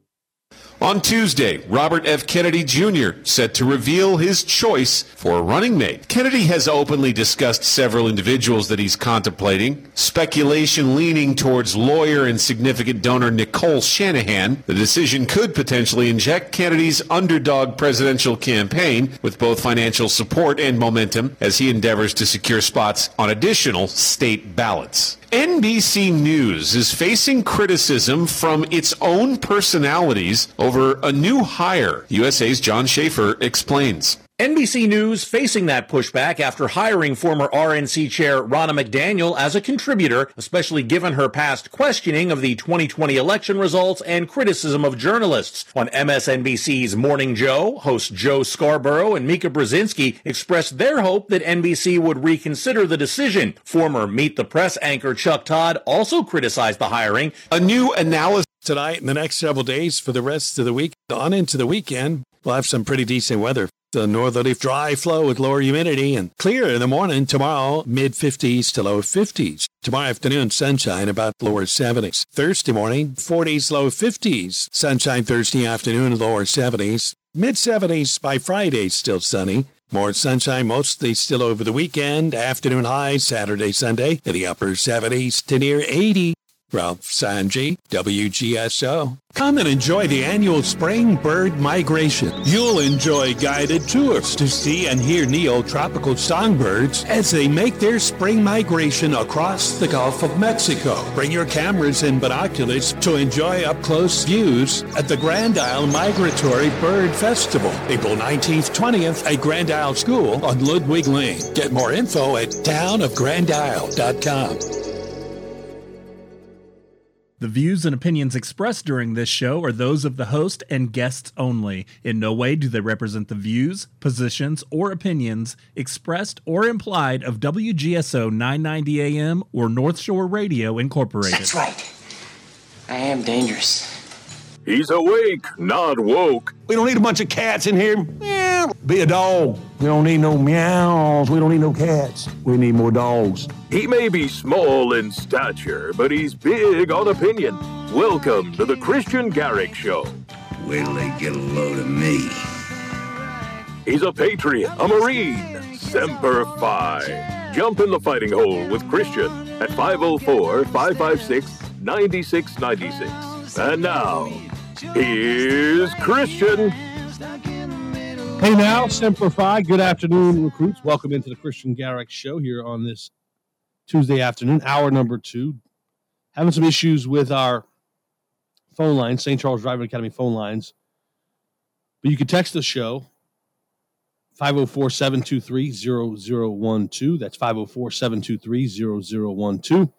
On Tuesday, Robert F. Kennedy Jr. set to reveal his choice for a running mate. Kennedy has openly discussed several individuals that he's contemplating. Speculation leaning towards lawyer and significant donor Nicole Shanahan. The decision could potentially inject Kennedy's underdog presidential campaign with both financial support and momentum as he endeavors to secure spots on additional state ballots. NBC News is facing criticism from its own personalities over a new hire. USA's John Schaefer explains.
NBC News facing that pushback after hiring former RNC chair Ronna McDaniel as a contributor, especially given her past questioning of the 2020 election results and criticism of journalists. On MSNBC's Morning Joe, hosts Joe Scarborough and Mika Brzezinski expressed their hope that NBC would reconsider the decision. Former Meet the Press anchor Chuck Todd also criticized the hiring.
A new analysis
tonight and the next several days for the rest of the week. On into the weekend, we'll have some pretty decent weather. The northerly dry flow with lower humidity and clear in the morning. Tomorrow, mid-50s to low 50s. Tomorrow afternoon, sunshine about lower 70s. Thursday morning, 40s, low 50s. Sunshine Thursday afternoon, lower 70s. Mid-70s by Friday, still sunny. More sunshine mostly still over the weekend. Afternoon highs Saturday, Sunday in the upper 70s to near 80. Ralph Sanji, WGSO. Come and enjoy the annual spring bird migration. You'll enjoy guided tours to see and hear neotropical songbirds as they make their spring migration across the Gulf of Mexico. Bring your cameras and binoculars to enjoy up-close views at the Grand Isle Migratory Bird Festival, April 19th, 20th at Grand Isle School on Ludwig Lane. Get more info at townofgrandisle.com.
The views and opinions expressed during this show are those of the host and guests only. In no way do they represent the views, positions, or opinions expressed or implied of WGSO 990 AM or North Shore Radio Incorporated.
That's right. I am dangerous.
He's awake, not woke.
We don't need a bunch of cats in here. Meow. Be a dog. We don't need no meows. We don't need no cats. We need more dogs.
He may be small in stature, but he's big on opinion. Welcome to the Christian Garrick Show.
Wait till they get a load of me.
He's a patriot, a Marine, Semper Fi. Jump in the fighting hole with Christian at 504-556-9696. And now, here's Christian.
Hey now, Semper Fi. Good afternoon, recruits. Welcome into the Christian Garrick Show here on this Tuesday afternoon, hour number 2. Having some issues with our phone lines, St. Charles Driving Academy phone lines. But you can text the show, 504-723-0012. That's 504-723-0012.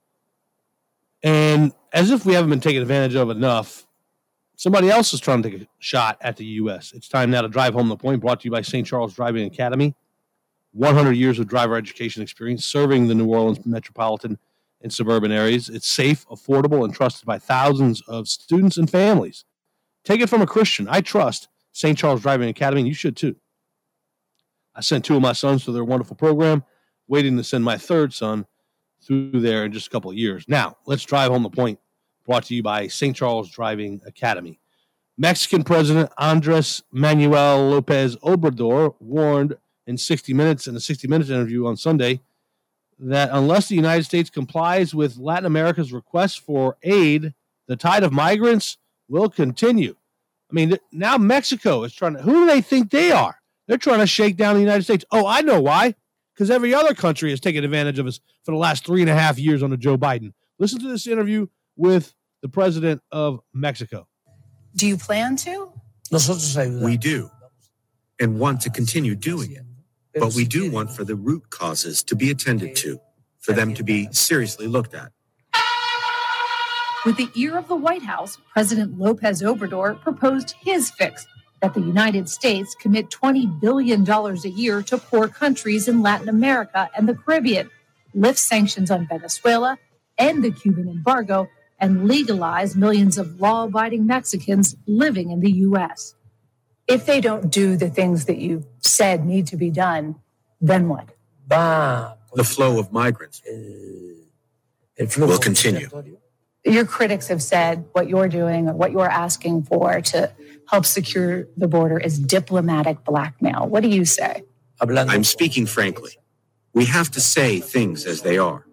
And as if we haven't been taken advantage of enough, somebody else is trying to take a shot at the U.S. It's time now to drive home the point, brought to you by St. Charles Driving Academy. 100 years of driver education experience serving the New Orleans metropolitan and suburban areas. It's safe, affordable, and trusted by thousands of students and families. Take it from a Christian. I trust St. Charles Driving Academy, and you should too. I sent 2 of my sons to their wonderful program, waiting to send my 3rd son through there in just a couple of years. Now, let's drive home the point, brought to you by St. Charles Driving Academy. Mexican President Andres Manuel Lopez Obrador warned in 60 Minutes, in a 60 Minutes interview on Sunday, that unless the United States complies with Latin America's request for aid, the tide of migrants will continue. I mean, now Mexico is trying to, who do they think they are? They're trying to shake down the United States. Oh, I know why. Because every other country has taken advantage of us for the last 3.5 years under Joe Biden. Listen to this interview with the president of Mexico.
Do you plan to?
We do, and want to continue doing it. But we do want for the root causes to be attended to, for them to be seriously looked at.
With the ear of the White House, President Lopez Obrador proposed his fix, that the United States commit $20 billion a year to poor countries in Latin America and the Caribbean, lift sanctions on Venezuela, end the Cuban embargo, and legalize millions of law-abiding Mexicans living in the U.S. If they don't do the things that you said need to be done, then what?
The flow of migrants will continue.
Your critics have said what you're doing or what you're asking for to help secure the border is diplomatic blackmail. What do you say?
I'm speaking frankly. We have to say things as they are.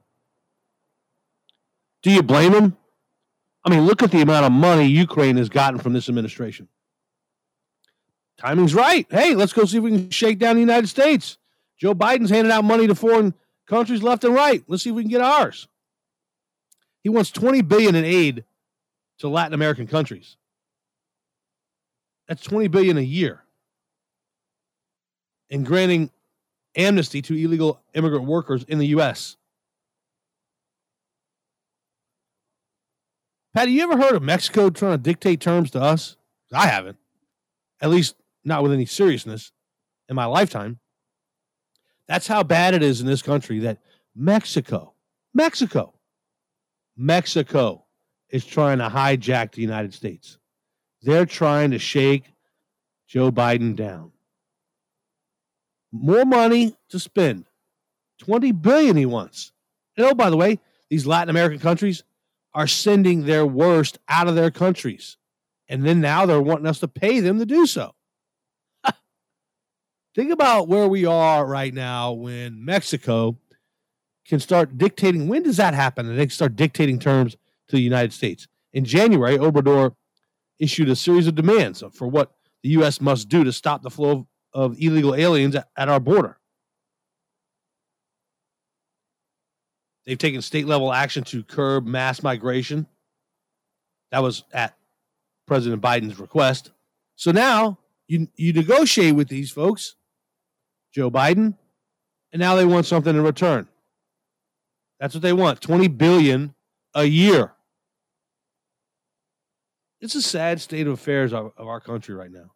Do you blame him? I mean, look at the amount of money Ukraine has gotten from this administration. Timing's right. Hey, let's go see if we can shake down the United States. Joe Biden's handing out money to foreign countries left and right. Let's see if we can get ours. He wants $20 billion in aid to Latin American countries. That's $20 billion a year. And granting amnesty to illegal immigrant workers in the U.S. Patty, you ever heard of Mexico trying to dictate terms to us? I haven't. At least not with any seriousness in my lifetime. That's how bad it is in this country that Mexico is trying to hijack the United States. They're trying to shake Joe Biden down. More money to spend. $20 billion he wants. And oh, by the way, these Latin American countries are sending their worst out of their countries. And then now they're wanting us to pay them to do so. Think about where we are right now when Mexico can start dictating. When does that happen? And they can start dictating terms to the United States. In January, Obrador issued a series of demands for what the U.S. must do to stop the flow of illegal aliens at our border. They've taken state-level action to curb mass migration. That was at President Biden's request. So now you negotiate with these folks, Joe Biden, and now they want something in return. That's what they want, $20 billion a year. It's a sad state of affairs of our country right now.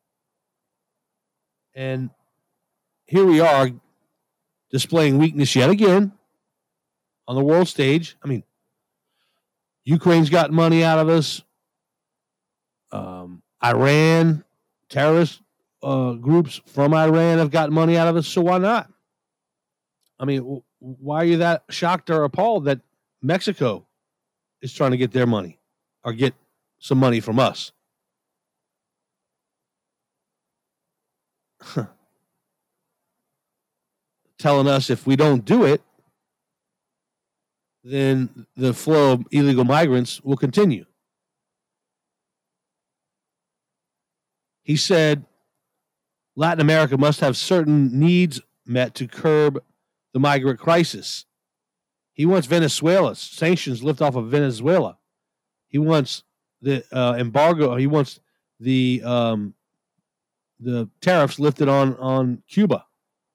And here we are displaying weakness yet again on the world stage. I mean, Ukraine's got money out of us. Iran, terrorist groups from Iran have gotten money out of us, so why not? I mean, why are you that shocked or appalled that Mexico is trying to get their money or get some money from us? Telling us if we don't do it, then the flow of illegal migrants will continue. He said Latin America must have certain needs met to curb the migrant crisis. He wants Venezuela, sanctions lift off of Venezuela. He wants the embargo. He wants the tariffs lifted on Cuba.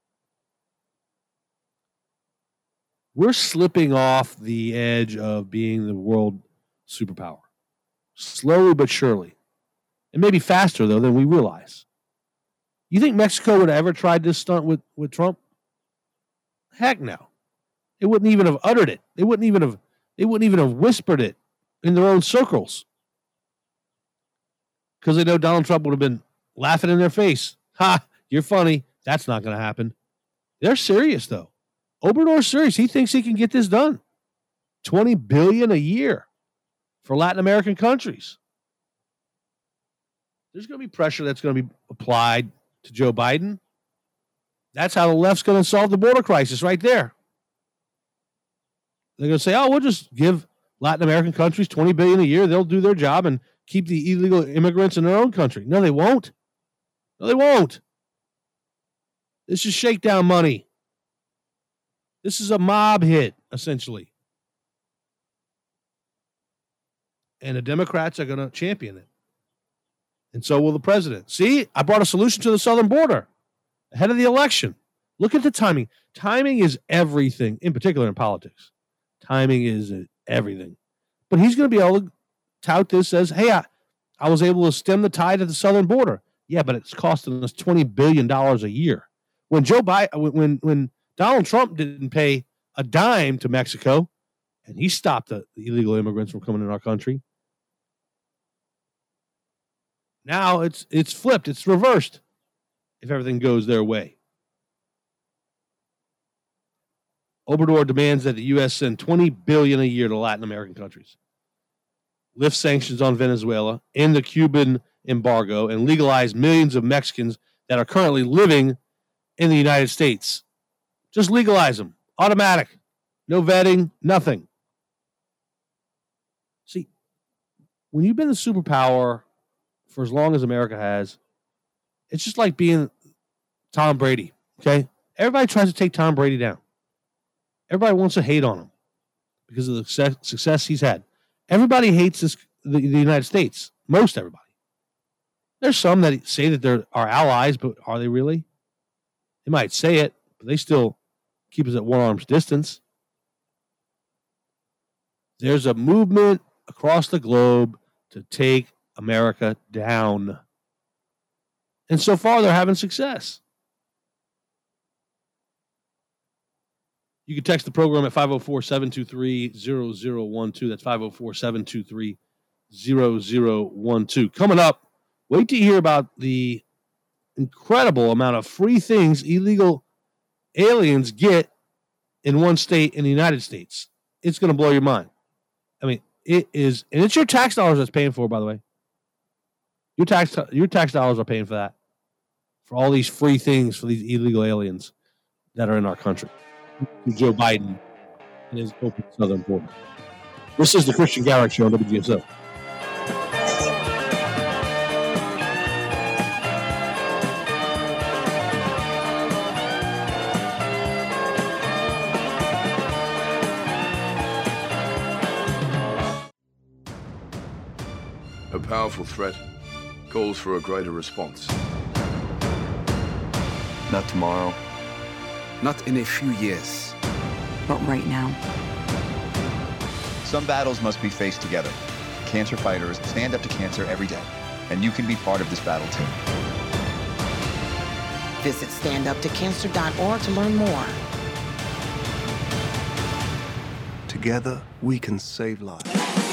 We're slipping off the edge of being the world superpower, slowly but surely. It may be faster, though, than we realize. You think Mexico would have ever tried this stunt with Trump? Heck no. They wouldn't even have uttered it. They wouldn't even have whispered it in their own circles. Because they know Donald Trump would have been laughing in their face. Ha, you're funny. That's not going to happen. They're serious, though. Obrador's serious. He thinks he can get this done. $20 billion a year for Latin American countries. There's going to be pressure that's going to be applied to Joe Biden. That's how the left's going to solve the border crisis right there. They're going to say, oh, we'll just give Latin American countries $20 billion a year. They'll do their job and keep the illegal immigrants in their own country. No, they won't. No, they won't. This is shakedown money. This is a mob hit, essentially. And the Democrats are going to champion it. And so will the president. See, I brought a solution to the southern border ahead of the election. Look at the timing. Timing is everything, in particular in politics. Timing is everything. But he's going to be able to tout this as, hey, I was able to stem the tide at the southern border. Yeah, but it's costing us $20 billion a year. When when Donald Trump didn't pay a dime to Mexico, and he stopped the illegal immigrants from coming in our country, now it's flipped. It's reversed if everything goes their way. Obrador demands that the U.S. send $20 billion a year to Latin American countries, lift sanctions on Venezuela, end the Cuban embargo, and legalize millions of Mexicans that are currently living in the United States. Just legalize them. Automatic. No vetting, nothing. See, when you've been a superpower for as long as America has, it's just like being Tom Brady, okay? Everybody tries to take Tom Brady down. Everybody wants to hate on him because of the success he's had. Everybody hates the United States. Most everybody. There's some that say that they're our allies, but are they really? They might say it, but they still keep us at one arm's distance. There's a movement across the globe to take America down. And so far, they're having success. You can text the program at 504-723-0012. That's 504-723-0012. Coming up, wait to hear about the incredible amount of free things illegal aliens get in one state in the United States. It's going to blow your mind. I mean, it is, and it's your tax dollars that's paying for it, by the way. Your tax dollars are paying for that. For all these free things for these illegal aliens that are in our country. Joe Biden and his open southern border. This is the Christian Garrick Show on WGSO.
A powerful threat calls for a greater response.
Not tomorrow. Not in a few years.
But right now.
Some battles must be faced together.
cancer fighters stand up to cancer every day, and you can be part of this battle too.
Visit standuptocancer.org to learn more.
Together, we can save lives.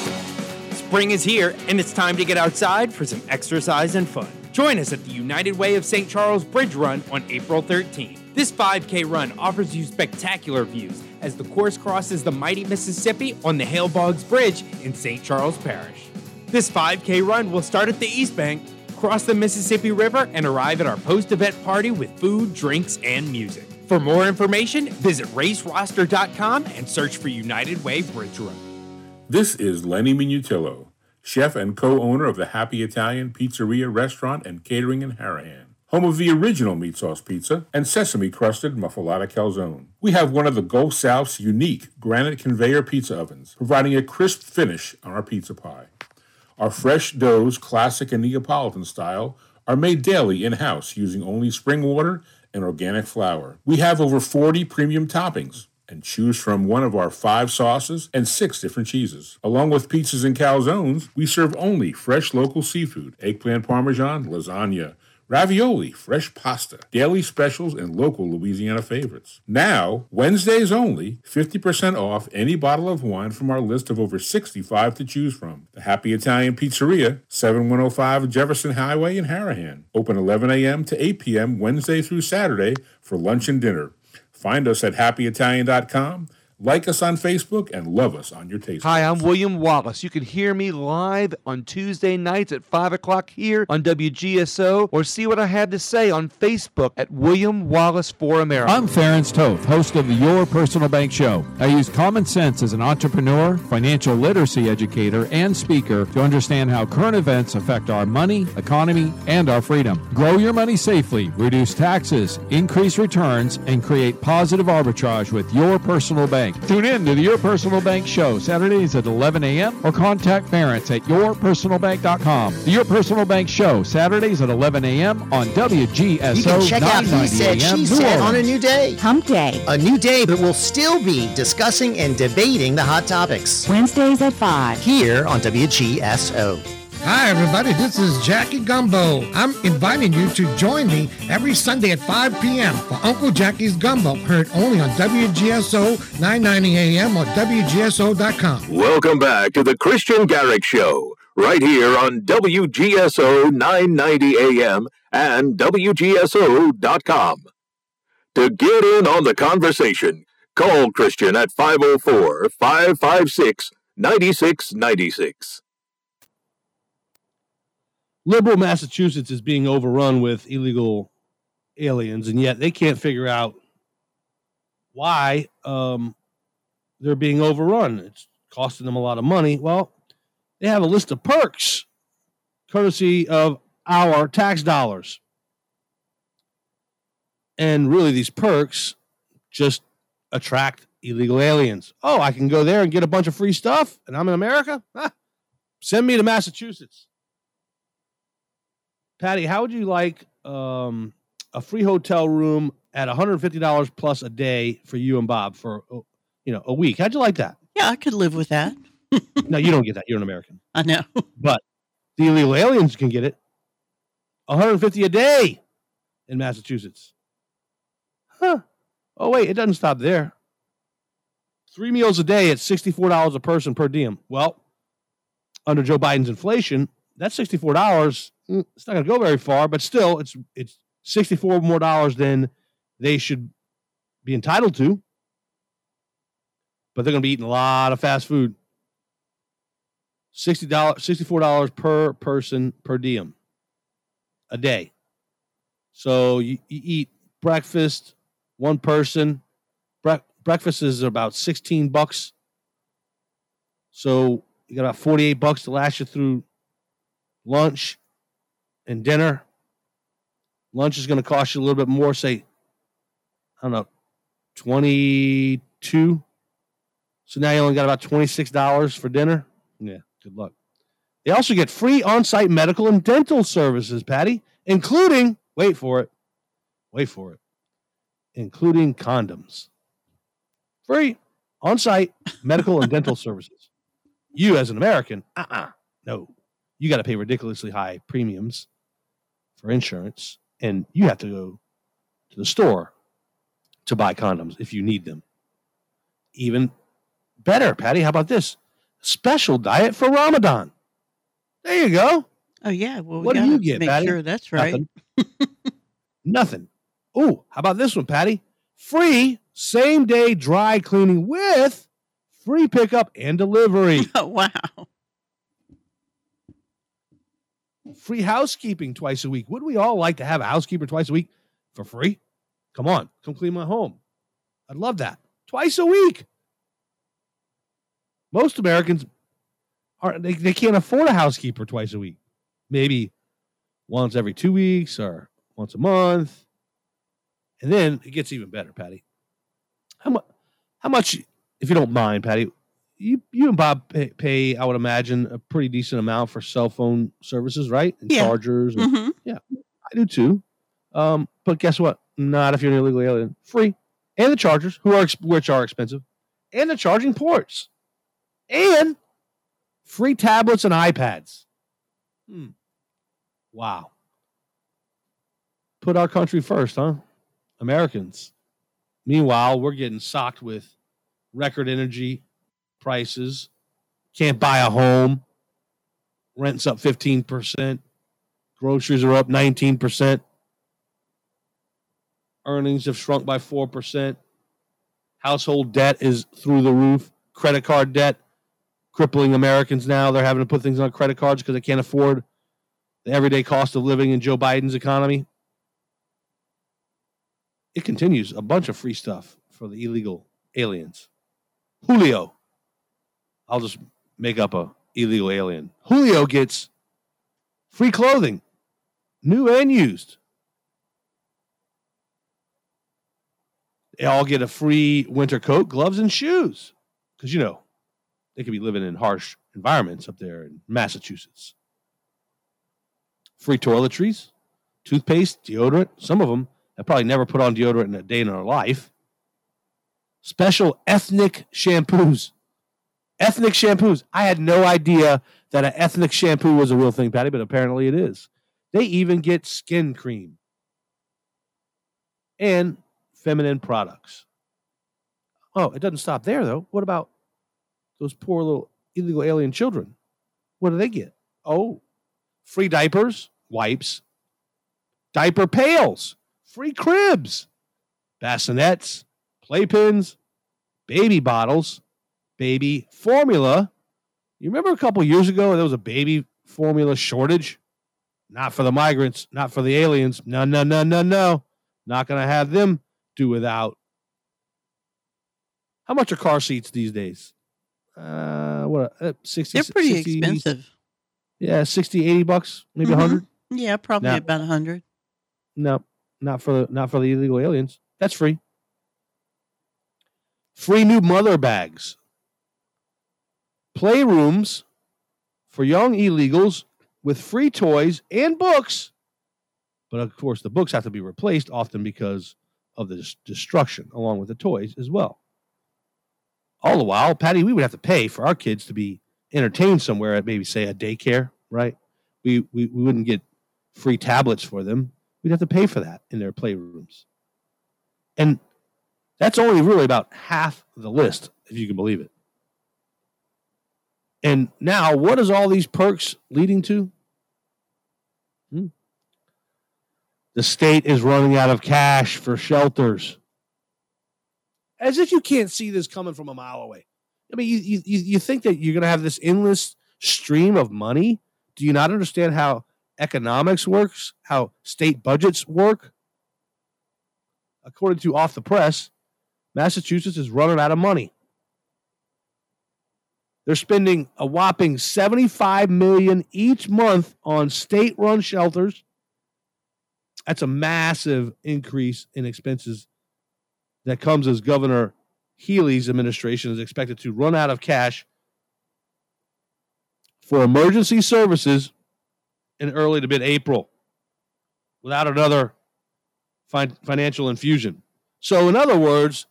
Spring is here, and it's time to get outside for some exercise and fun. Join us at the United Way of St. Charles Bridge Run on April 13th. This 5K run offers you spectacular views as the course crosses the mighty Mississippi on the Hale Boggs Bridge in St. Charles Parish. This 5K run will start at the East Bank, cross the Mississippi River, and arrive at our post-event party with food, drinks, and music. For more information, visit raceroster.com and search for United Way Bridge Run.
This is Lenny Minutillo, chef and co-owner of the Happy Italian Pizzeria, Restaurant, and Catering in Harahan, home of the original meat sauce pizza and sesame-crusted muffalata calzone. We have one of the Gulf South's unique granite conveyor pizza ovens, providing a crisp finish on our pizza pie. Our fresh doughs, classic and Neapolitan style, are made daily in-house using only spring water and organic flour. We have over 40 premium toppings and choose from one of our 5 sauces and 6 different cheeses. Along with pizzas and calzones, we serve only fresh local seafood, eggplant parmesan, lasagna, ravioli, fresh pasta, daily specials, and local Louisiana favorites. Now, Wednesdays only, 50% off any bottle of wine from our list of over 65 to choose from. The Happy Italian Pizzeria, 7105 Jefferson Highway in Harahan. Open 11 a.m. to 8 p.m. Wednesday through Saturday for lunch and dinner. Find us at happyitalian.com. Like us on Facebook and love us on your taste.
Hi, I'm William Wallace. You can hear me live on Tuesday nights at 5 o'clock here on WGSO, or see what I have to say on Facebook at William Wallace for America.
I'm Ference Toth, host of the Your Personal Bank Show. I use common sense as an entrepreneur, financial literacy educator, and speaker to understand how current events affect our money, economy, and our freedom. Grow your money safely, reduce taxes, increase returns, and create positive arbitrage with Your Personal Bank. Tune in to the Your Personal Bank Show, Saturdays at 11 a.m. or contact Ference at yourpersonalbank.com. The Your Personal Bank Show, Saturdays at 11 a.m. on WGSO.
You can check out He Said, She Said on a new day.
Hump Day.
A new day, but we'll still be discussing and debating the hot topics.
Wednesdays at 5.
Here on WGSO.
Hi, everybody. This is Jackie Gumbo. I'm inviting you to join me every Sunday at 5 p.m. for Uncle Jackie's Gumbo, heard only on WGSO 990 AM or WGSO.com.
Welcome back to the Christian Garrick Show, right here on WGSO 990 AM and WGSO.com. To get in on the conversation, call Christian at 504-556-9696.
Liberal Massachusetts is being overrun with illegal aliens, and yet they can't figure out why they're being overrun. It's costing them a lot of money. Well, they have a list of perks, courtesy of our tax dollars. And really, these perks just attract illegal aliens. Oh, I can go there and get a bunch of free stuff, and I'm in America? Send me to Massachusetts. Patty, how would you like a free hotel room at $150 plus a day for you and Bob for a week? How'd you like that?
Yeah, I could live with that.
No, you don't get that. You're an American.
I know.
But the illegal aliens can get it. $150 a day in Massachusetts. Huh. Oh, wait, it doesn't stop there. 3 meals a day at $64 a person per diem. Well, under Joe Biden's inflation, that's $64. It's not going to go very far, but still, it's $64 more than they should be entitled to. But they're going to be eating a lot of fast food. $64 per person per diem a day. So you eat breakfast, one person. Breakfast is about $16. So you got about $48 to last you through lunch and dinner. Lunch is going to cost you a little bit more, say, I don't know, $22. So now you only got about $26 for dinner. Yeah, good luck. They also get free on-site medical and dental services, Patty, including, wait for it, including condoms. Free on-site medical and dental services. You, as an American, No. You got to pay ridiculously high premiums for insurance, and you have to go to the store to buy condoms if you need them. Even better, Patty, how about this? Special diet for Ramadan. There you go.
Oh, yeah. Well, we
What do
gotta
you get,
make
Patty?
sure that's right.
Nothing. Oh, how about this one, Patty? Free same-day dry cleaning with free pickup and delivery.
Oh, wow.
Free housekeeping twice a week. Wouldn't we all like to have a housekeeper twice a week for free? Come on, come clean my home. I'd love that. Twice a week. Most Americans they can't afford a housekeeper twice a week. Maybe once every 2 weeks or once a month. And then it gets even better, Patty. How much, if you don't mind, Patty, you and Bob pay, I would imagine, a pretty decent amount for cell phone services, right? And chargers. And, yeah, I do too. But guess what? Not if you're an illegal alien. Free. And the chargers, which are expensive. And the charging ports. And free tablets and iPads. Wow. Put our country first, huh? Americans. Meanwhile, we're getting socked with record energy prices. Can't buy a home. Rent's up 15%. Groceries are up 19%. Earnings have shrunk by 4%. Household debt is through the roof. Credit card debt crippling Americans now. They're having to put things on credit cards because they can't afford the everyday cost of living in Joe Biden's economy. It continues. A bunch of free stuff for the illegal aliens. Julio. I'll just make up a illegal alien. Julio gets free clothing, new and used. They all get a free winter coat, gloves, and shoes. Because, they could be living in harsh environments up there in Massachusetts. Free toiletries, toothpaste, deodorant. Some of them have probably never put on deodorant in a day in their life. Special ethnic shampoos. Ethnic shampoos. I had no idea that an ethnic shampoo was a real thing, Patty, but apparently it is. They even get skin cream. And feminine products. Oh, it doesn't stop there, though. What about those poor little illegal alien children? What do they get? Oh, free diapers, wipes, diaper pails, free cribs, bassinets, playpens, baby bottles, baby formula. You remember a couple years ago there was a baby formula shortage? Not for the migrants, not for the aliens. No. Not going to have them do without. How much are car seats these days? 60.
They're pretty
60,
expensive.
Yeah, 60, 80 bucks, maybe 100.
Yeah, probably about 100.
No, not for the illegal aliens. That's free. Free new mother bags. Playrooms for young illegals with free toys and books. But of course, the books have to be replaced often because of the destruction, along with the toys as well. All the while, Patty, we would have to pay for our kids to be entertained somewhere at maybe, say, a daycare, right? We wouldn't get free tablets for them. We'd have to pay for that in their playrooms. And that's only really about half the list, if you can believe it. And now, what is all these perks leading to? The state is running out of cash for shelters. As if you can't see this coming from a mile away. I mean, you think that you're going to have this endless stream of money? Do you not understand how economics works, how state budgets work? According to Off the Press, Massachusetts is running out of money. They're spending a whopping $75 million each month on state-run shelters. That's a massive increase in expenses that comes as Governor Healy's administration is expected to run out of cash for emergency services in early to mid-April without another financial infusion. So, in other words,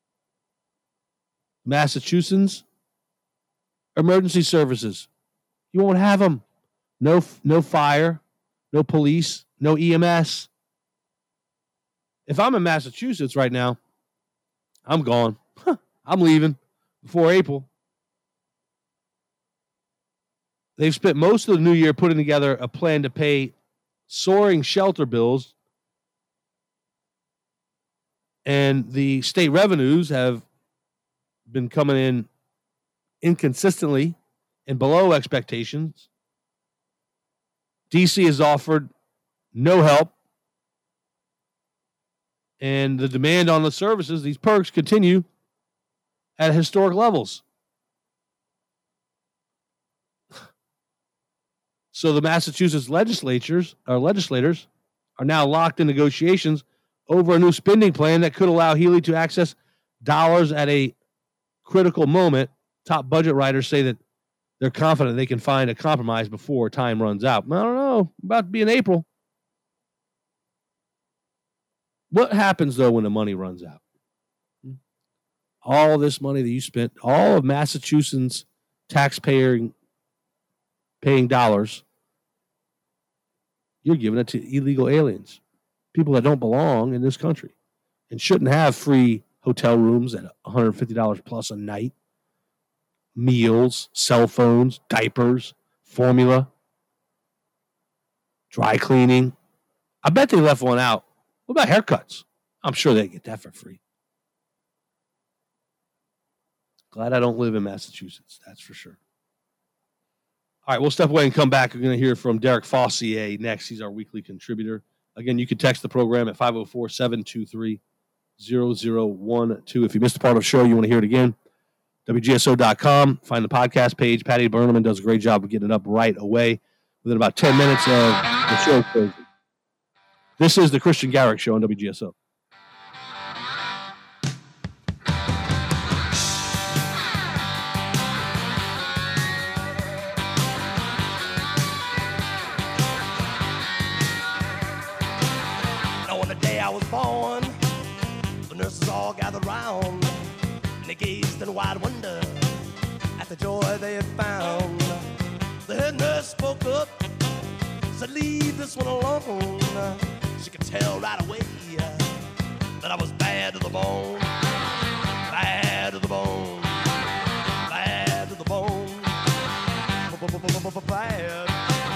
Massachusetts emergency services. You won't have them. No fire, no police, no EMS. If I'm in Massachusetts right now, I'm gone. I'm leaving before April. They've spent most of the new year putting together a plan to pay soaring shelter bills, and the state revenues have been coming in inconsistently and below expectations. DC has offered no help, and the demand on the services, these perks, continue at historic levels. So the Massachusetts legislators are now locked in negotiations over a new spending plan that could allow Healy to access dollars at a critical moment. Top budget writers say that they're confident they can find a compromise before time runs out. I don't know. About to be in April. What happens, though, when the money runs out? All this money that you spent, all of Massachusetts taxpayer paying dollars, you're giving it to illegal aliens, people that don't belong in this country and shouldn't have free hotel rooms at $150 plus a night, meals, cell phones, diapers, formula, dry cleaning. I bet they left one out. What about haircuts? I'm sure they get that for free. Glad I don't live in Massachusetts, that's for sure. All right, we'll step away and come back. We're going to hear from Derek Fossier next. He's our weekly contributor. Again, you can text the program at 504-723-0012. If you missed a part of the show, you want to hear it again, WGSO.com. Find the podcast page. Patty Berneman does a great job of getting it up right away within about 10 minutes of the show closing. This is the Christian Garrick Show on WGSO.
I was born, the nurses all gathered round, and they gazed in wide wonder at the joy they had found. The head nurse spoke up, said, leave this one alone. She could tell right away that I was bad to the bone, bad to the bone, bad to the bone, bad,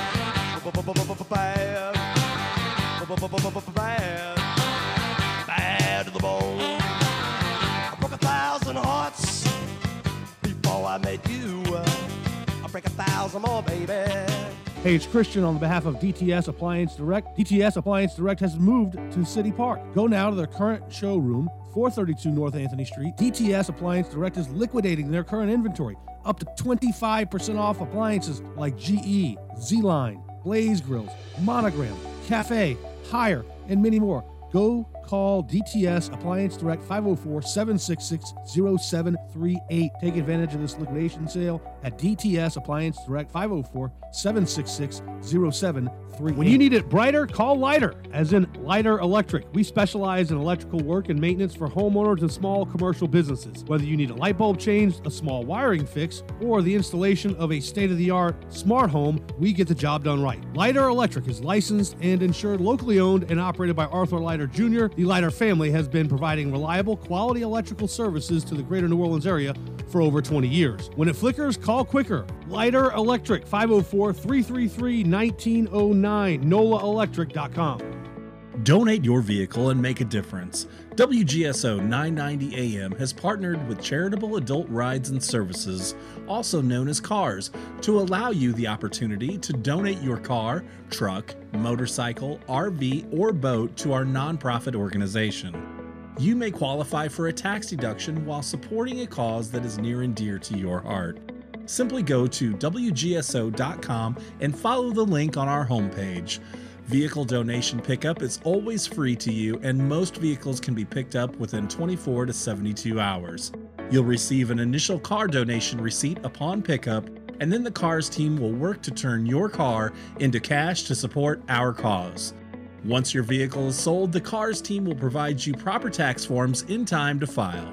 bad. Bad to the bone. I broke 1,000 hearts before I met you. I'll break 1,000 more, baby.
Hey, it's Christian on behalf of DTS Appliance Direct. DTS Appliance Direct has moved to City Park. Go now to their current showroom, 432 North Anthony Street. DTS Appliance Direct is liquidating their current inventory, up to 25% off appliances like GE, Z-Line, Blaze Grills, Monogram, Cafe, Hire, and many more. Go call DTS Appliance Direct 504-766-0738. Take advantage of this liquidation sale at DTS Appliance Direct 504-766-0738. When you need it brighter, call Lighter, as in Lighter Electric. We specialize in electrical work and maintenance for homeowners and small commercial businesses. Whether you need a light bulb change, a small wiring fix, or the installation of a state-of-the-art smart home, we get the job done right. Lighter Electric is licensed and insured, locally owned and operated by Arthur Lighter Jr. The Lighter family has been providing reliable, quality electrical services to the greater New Orleans area for over 20 years. When it flickers, call quicker. Lighter Electric, 504-333-1909, NOLAelectric.com.
Donate your vehicle and make a difference. WGSO 990 AM has partnered with Charitable Adult Rides and Services, also known as CARS, to allow you the opportunity to donate your car, truck, motorcycle, RV, or boat to our nonprofit organization. You may qualify for a tax deduction while supporting a cause that is near and dear to your heart. Simply go to WGSO.com and follow the link on our homepage. Vehicle donation pickup is always free to you, and most vehicles can be picked up within 24 to 72 hours. You'll receive an initial car donation receipt upon pickup, and then the CARS team will work to turn your car into cash to support our cause. Once your vehicle is sold, the CARS team will provide you proper tax forms in time to file.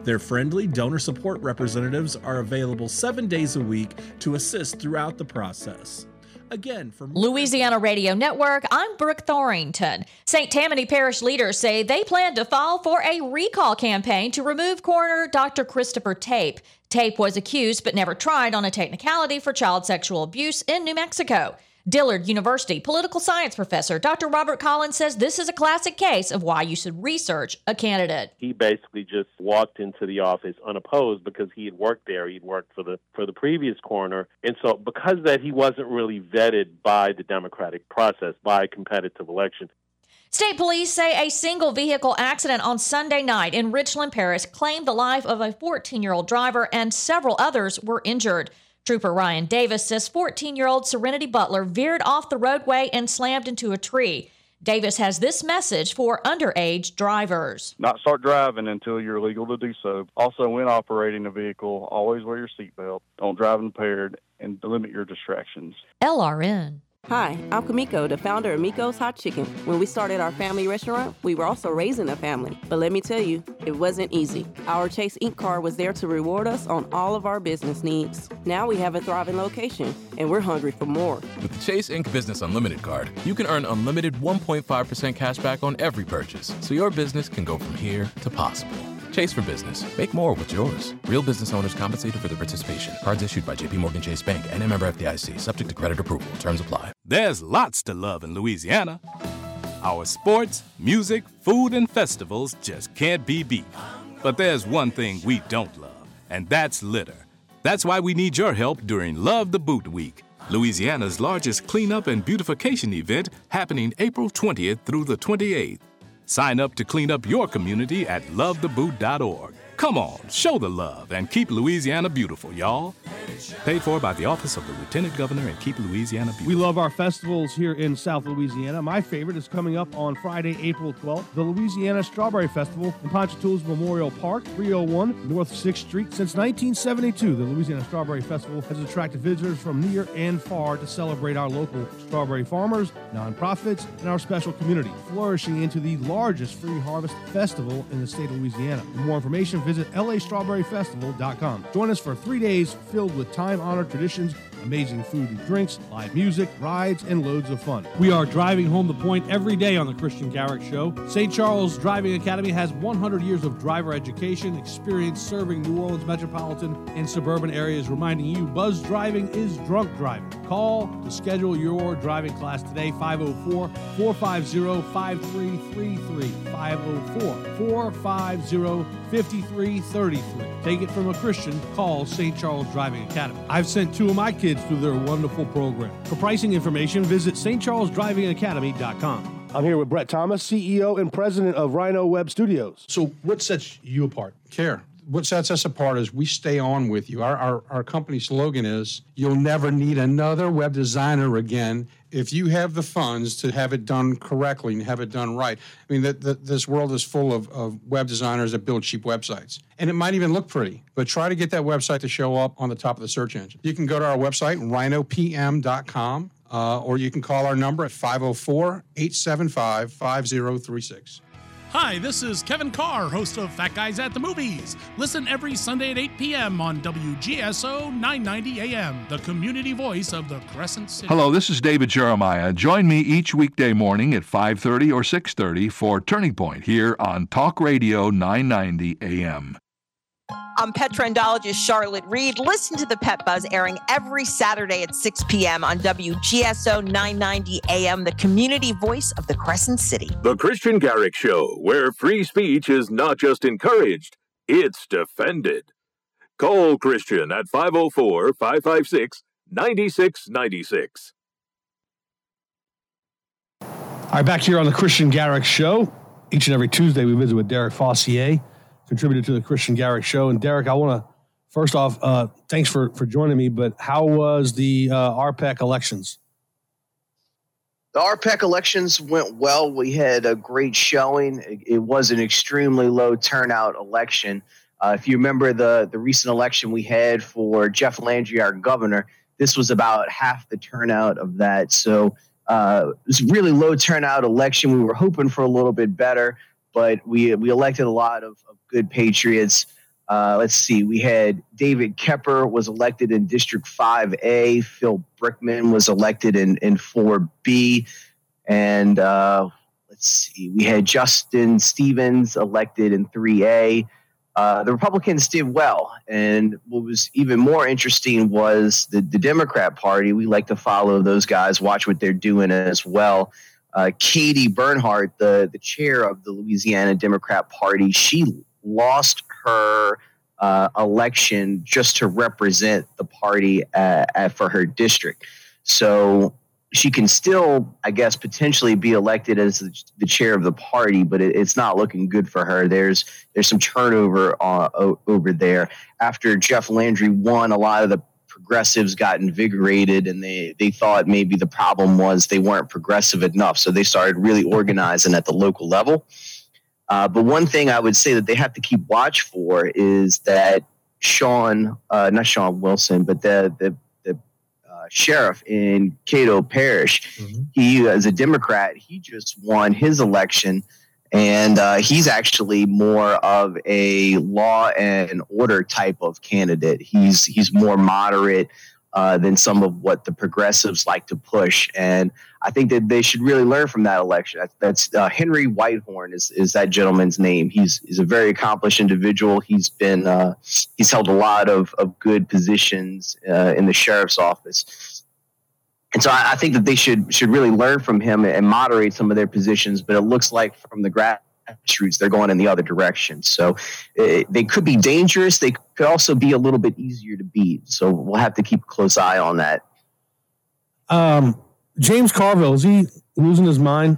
Their friendly donor support representatives are available 7 days a week to assist throughout the process. Again, for
Louisiana Radio Network, I'm Brooke Thorington. St. Tammany Parish leaders say they plan to file for a recall campaign to remove coroner Dr. Christopher Tape. Tape was accused but never tried on a technicality for child sexual abuse in New Mexico. Dillard University political science professor Dr. Robert Collins says this is a classic case of why you should research a candidate.
He basically just walked into the office unopposed because he had worked there. He'd worked for the previous coroner. And so because that, he wasn't really vetted by the democratic process, by a competitive election.
State police say a single vehicle accident on Sunday night in Richland Parish claimed the life of a 14-year-old driver and several others were injured. Trooper Ryan Davis says 14-year-old Serenity Butler veered off the roadway and slammed into a tree. Davis has this message for underage drivers.
Not start driving until you're legal to do so. Also, when operating a vehicle, always wear your seatbelt. Don't drive impaired and limit your distractions.
LRN.
Hi, I'm Kamiko, the founder of Miko's Hot Chicken. When we started our family restaurant, we were also raising a family. But let me tell you, it wasn't easy. Our Chase Ink card was there to reward us on all of our business needs. Now we have a thriving location, and we're hungry for more.
With the Chase Ink Business Unlimited card, you can earn unlimited 1.5% cash back on every purchase, so your business can go from here to possible. Chase for Business. Make more with yours. Real business owners compensated for their participation. Cards issued by JPMorgan Chase Bank and a member FDIC. Subject to credit approval. Terms apply.
There's lots to love in Louisiana. Our sports, music, food, and festivals just can't be beat. But there's one thing we don't love, and that's litter. That's why we need your help during Love the Boot Week, Louisiana's largest cleanup and beautification event happening April 20th through the 28th. Sign up to clean up your community at lovetheboot.org. Come on, show the love and keep Louisiana beautiful, y'all. Paid for by the Office of the Lieutenant Governor and Keep Louisiana Beautiful.
We love our festivals here in South Louisiana. My favorite is coming up on Friday, April 12th, the Louisiana Strawberry Festival in Ponchatoula's Memorial Park, 301 North 6th Street. Since 1972, the Louisiana Strawberry Festival has attracted visitors from near and far to celebrate our local strawberry farmers, nonprofits, and our special community, flourishing into the largest free harvest festival in the state of Louisiana. For more information, visit lastrawberryfestival.com. Join us for 3 days filled with time-honored traditions, amazing food and drinks, live music, rides, and loads of fun. We are driving home the point every day on the Christian Garrick Show. St. Charles Driving Academy has 100 years of driver education, experience serving New Orleans metropolitan and suburban areas, reminding you buzz driving is drunk driving. Call to schedule your driving class today, 504-450-5333, 504-450-5333. Take it from a Christian, call St. Charles Driving Academy. I've sent 2 of my kids through their wonderful program. For pricing information, visit stcharlesdrivingacademy.com. I'm here with Brett Thomas, CEO and president of Rhino Web Studios. So what sets you apart?
Care. What sets us apart is we stay on with you. Our company slogan is, you'll never need another web designer again if you have the funds to have it done correctly and have it done right. I mean, this world is full of web designers that build cheap websites. And it might even look pretty, but try to get that website to show up on the top of the search engine. You can go to our website, rhinopm.com, or you can call our number at 504-875-5036.
Hi, this is Kevin Carr, host of Fat Guys at the Movies. Listen every Sunday at 8 p.m. on WGSO 990 AM, the community voice of the Crescent City.
Hello, this is David Jeremiah. Join me each weekday morning at 5:30 or 6:30 for Turning Point here on Talk Radio 990 AM.
I'm pet trendologist Charlotte Reed. Listen to the Pet Buzz airing every Saturday at 6 p.m. on WGSO 990 AM, the community voice of the Crescent City.
The Christian Garrick Show, where free speech is not just encouraged, it's defended. Call Christian at 504-556-9696.
All right, back here on the Christian Garrick Show. Each and every Tuesday, we visit with Derek Fossier, contributor to the Christian Garrick Show. And Derek, I want to, first off, thanks for joining me, but how was the RPEC elections?
The RPEC elections went well. We had a great showing. It was an extremely low turnout election. If you remember the recent election we had for Jeff Landry, our governor, this was about half the turnout of that. So it was a really low turnout election. We were hoping for a little bit better, but we elected a lot of good patriots. Let's see. We had David Kepper was elected in District 5A. Phil Brickman was elected in 4B. And let's see. We had Justin Stevens elected in 3A. The Republicans did well. And what was even more interesting was the Democrat Party. We like to follow those guys, watch what they're doing as well. Katie Bernhardt, the chair of the Louisiana Democrat Party, she lost her election just to represent the party for her district. So she can still, I guess, potentially be elected as the chair of the party, but it's not looking good for her. There's some turnover over there. After Jeff Landry won, a lot of the progressives got invigorated, and they thought maybe the problem was they weren't progressive enough. So they started really organizing at the local level. But one thing I would say that they have to keep watch for is that not Sean Wilson, but the sheriff in Cato Parish, he, as a Democrat, he just won his election, and he's actually more of a law and order type of candidate. He's more moderate than some of what the progressives like to push, and I think that they should really learn from that election. That's Henry Whitehorn is that gentleman's name. He's a very accomplished individual. He's held a lot of good positions in the sheriff's office. And so I think that they should really learn from him and moderate some of their positions. But it looks like from the grassroots, they're going in the other direction. So they could be dangerous. They could also be a little bit easier to beat. So we'll have to keep a close eye on that.
James Carville, is he losing his mind?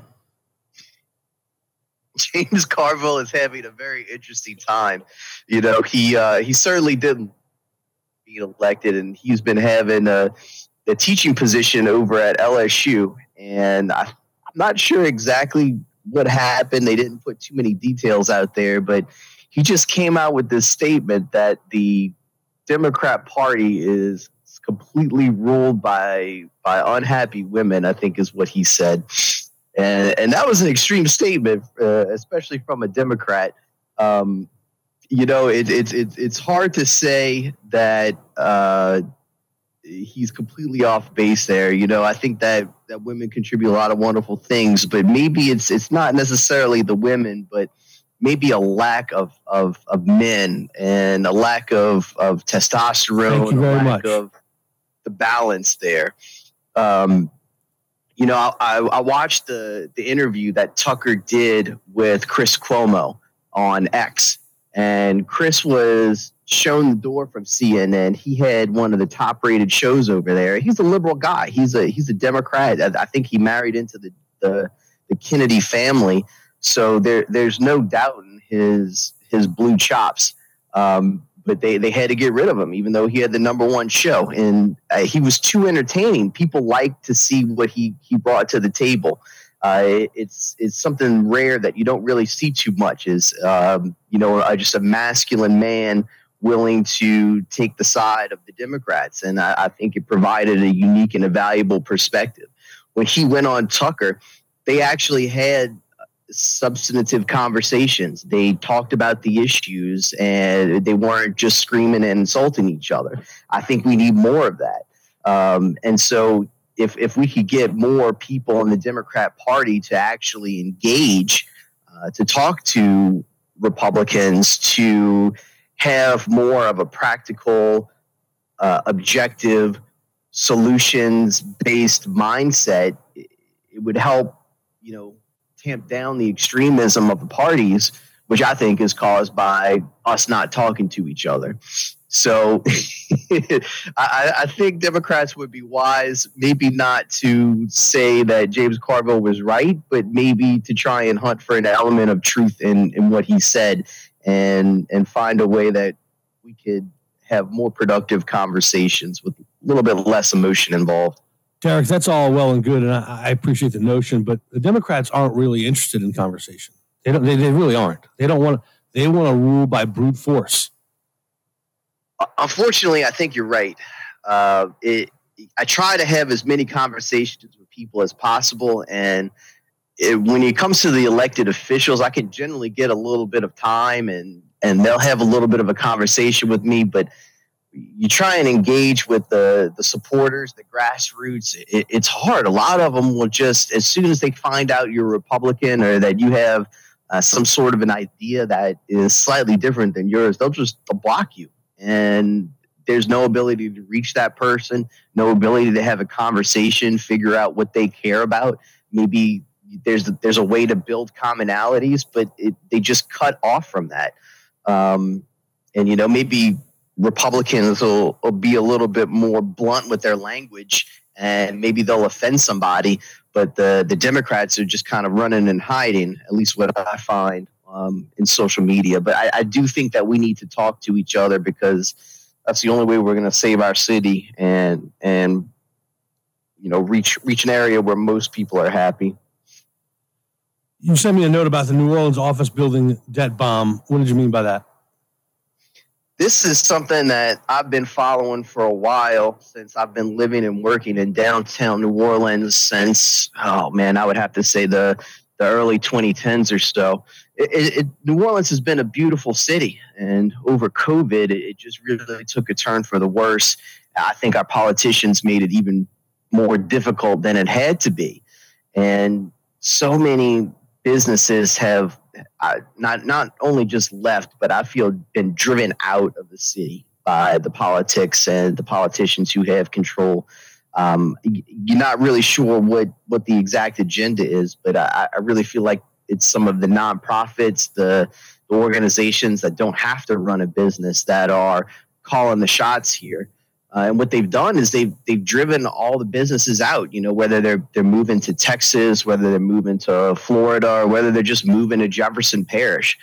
James Carville is having a very interesting time. You know, he certainly didn't get elected, and he's been having a teaching position over at LSU. And I'm not sure exactly what happened. They didn't put too many details out there, but he just came out with this statement that the Democrat Party is completely ruled by unhappy women, I think is what he said. And that was an extreme statement, especially from a Democrat. You know, it's hard to say that he's completely off base there. You know, I think that women contribute a lot of wonderful things, but maybe it's not necessarily the women, but maybe a lack of men and a lack of testosterone.
Thank you very
much. Of the balance there. You know, I watched the interview that Tucker did with Chris Cuomo on X, and Chris was shown the door from CNN. He had one of the top rated shows over there. He's a liberal guy. He's a Democrat. I think he married into the Kennedy family. So there's no doubt in his blue chops. But they had to get rid of him, even though he had the number one show. And he was too entertaining. People like to see what he brought to the table. It's something rare that you don't really see too much is, just a masculine man willing to take the side of the Democrats. And I think it provided a unique and a valuable perspective. When he went on Tucker, they actually had substantive conversations. They talked about the issues, and they weren't just screaming and insulting each other. I think we need more of that. And so if we could get more people in the Democrat Party to actually engage, to talk to Republicans, to have more of a practical, objective, solutions-based mindset, it would help, tamp down the extremism of the parties, which I think is caused by us not talking to each other. So I think Democrats would be wise, maybe not to say that James Carville was right, but maybe to try and hunt for an element of truth in what he said and find a way that we could have more productive conversations with a little bit less emotion involved.
Derek, that's all well and good, and I appreciate the notion, but the Democrats aren't really interested in conversation. They really aren't. They want to rule by brute force.
Unfortunately, I think you're right. I try to have as many conversations with people as possible, and when it comes to the elected officials, I can generally get a little bit of time and and they'll have a little bit of a conversation with me, but you try and engage with the supporters, the grassroots. It's hard. A lot of them will just, as soon as they find out you're a Republican or that you have some sort of an idea that is slightly different than yours, they'll block you. And there's no ability to reach that person, no ability to have a conversation, figure out what they care about. Maybe there's a way to build commonalities, but they just cut off from that. And, maybe Republicans will be a little bit more blunt with their language, and maybe they'll offend somebody, but the Democrats are just kind of running and hiding, at least what I find in social media. But I do think that we need to talk to each other, because that's the only way we're going to save our city and reach an area where most people are happy.
You sent me a note about the New Orleans office building debt bomb. What did you mean by that?
This is something that I've been following for a while, since I've been living and working in downtown New Orleans since, I would have to say the early 2010s or so. New Orleans has been a beautiful city, and over COVID, it just really took a turn for the worse. I think our politicians made it even more difficult than it had to be. And so many businesses have not only just left, but I feel been driven out of the city by the politics and the politicians who have control. You're not really sure what the exact agenda is, but I really feel like it's some of the nonprofits, the organizations that don't have to run a business that are calling the shots here. And what they've done is they've driven all the businesses out, whether they're moving to Texas, whether they're moving to Florida, or whether they're just moving to Jefferson Parish.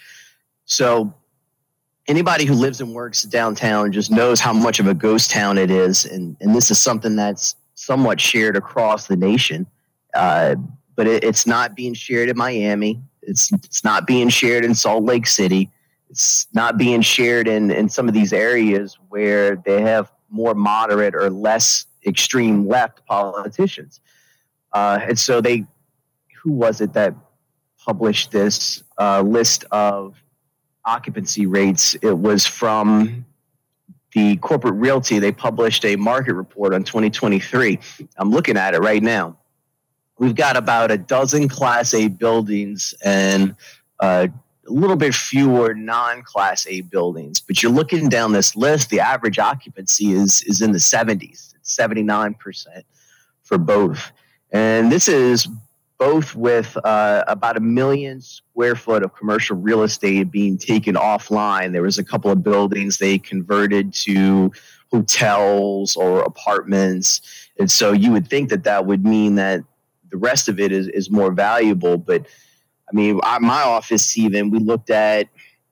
So anybody who lives and works downtown just knows how much of a ghost town it is. And this is something that's somewhat shared across the nation. But it's not being shared in Miami. It's not being shared in Salt Lake City. It's not being shared in some of these areas where they have more moderate or less extreme left politicians. And so who was it that published this list of occupancy rates? It was from the Corporate Realty. They published a market report on 2023. I'm looking at it right now. We've got about a dozen Class A buildings and a little bit fewer non-Class A buildings. But you're looking down this list, the average occupancy is in the 70s. It's 79% for both. And this is both with about 1 million square foot of commercial real estate being taken offline. There was a couple of buildings they converted to hotels or apartments. And so you would think that would mean that the rest of it is more valuable. But I mean, my office, even, we looked at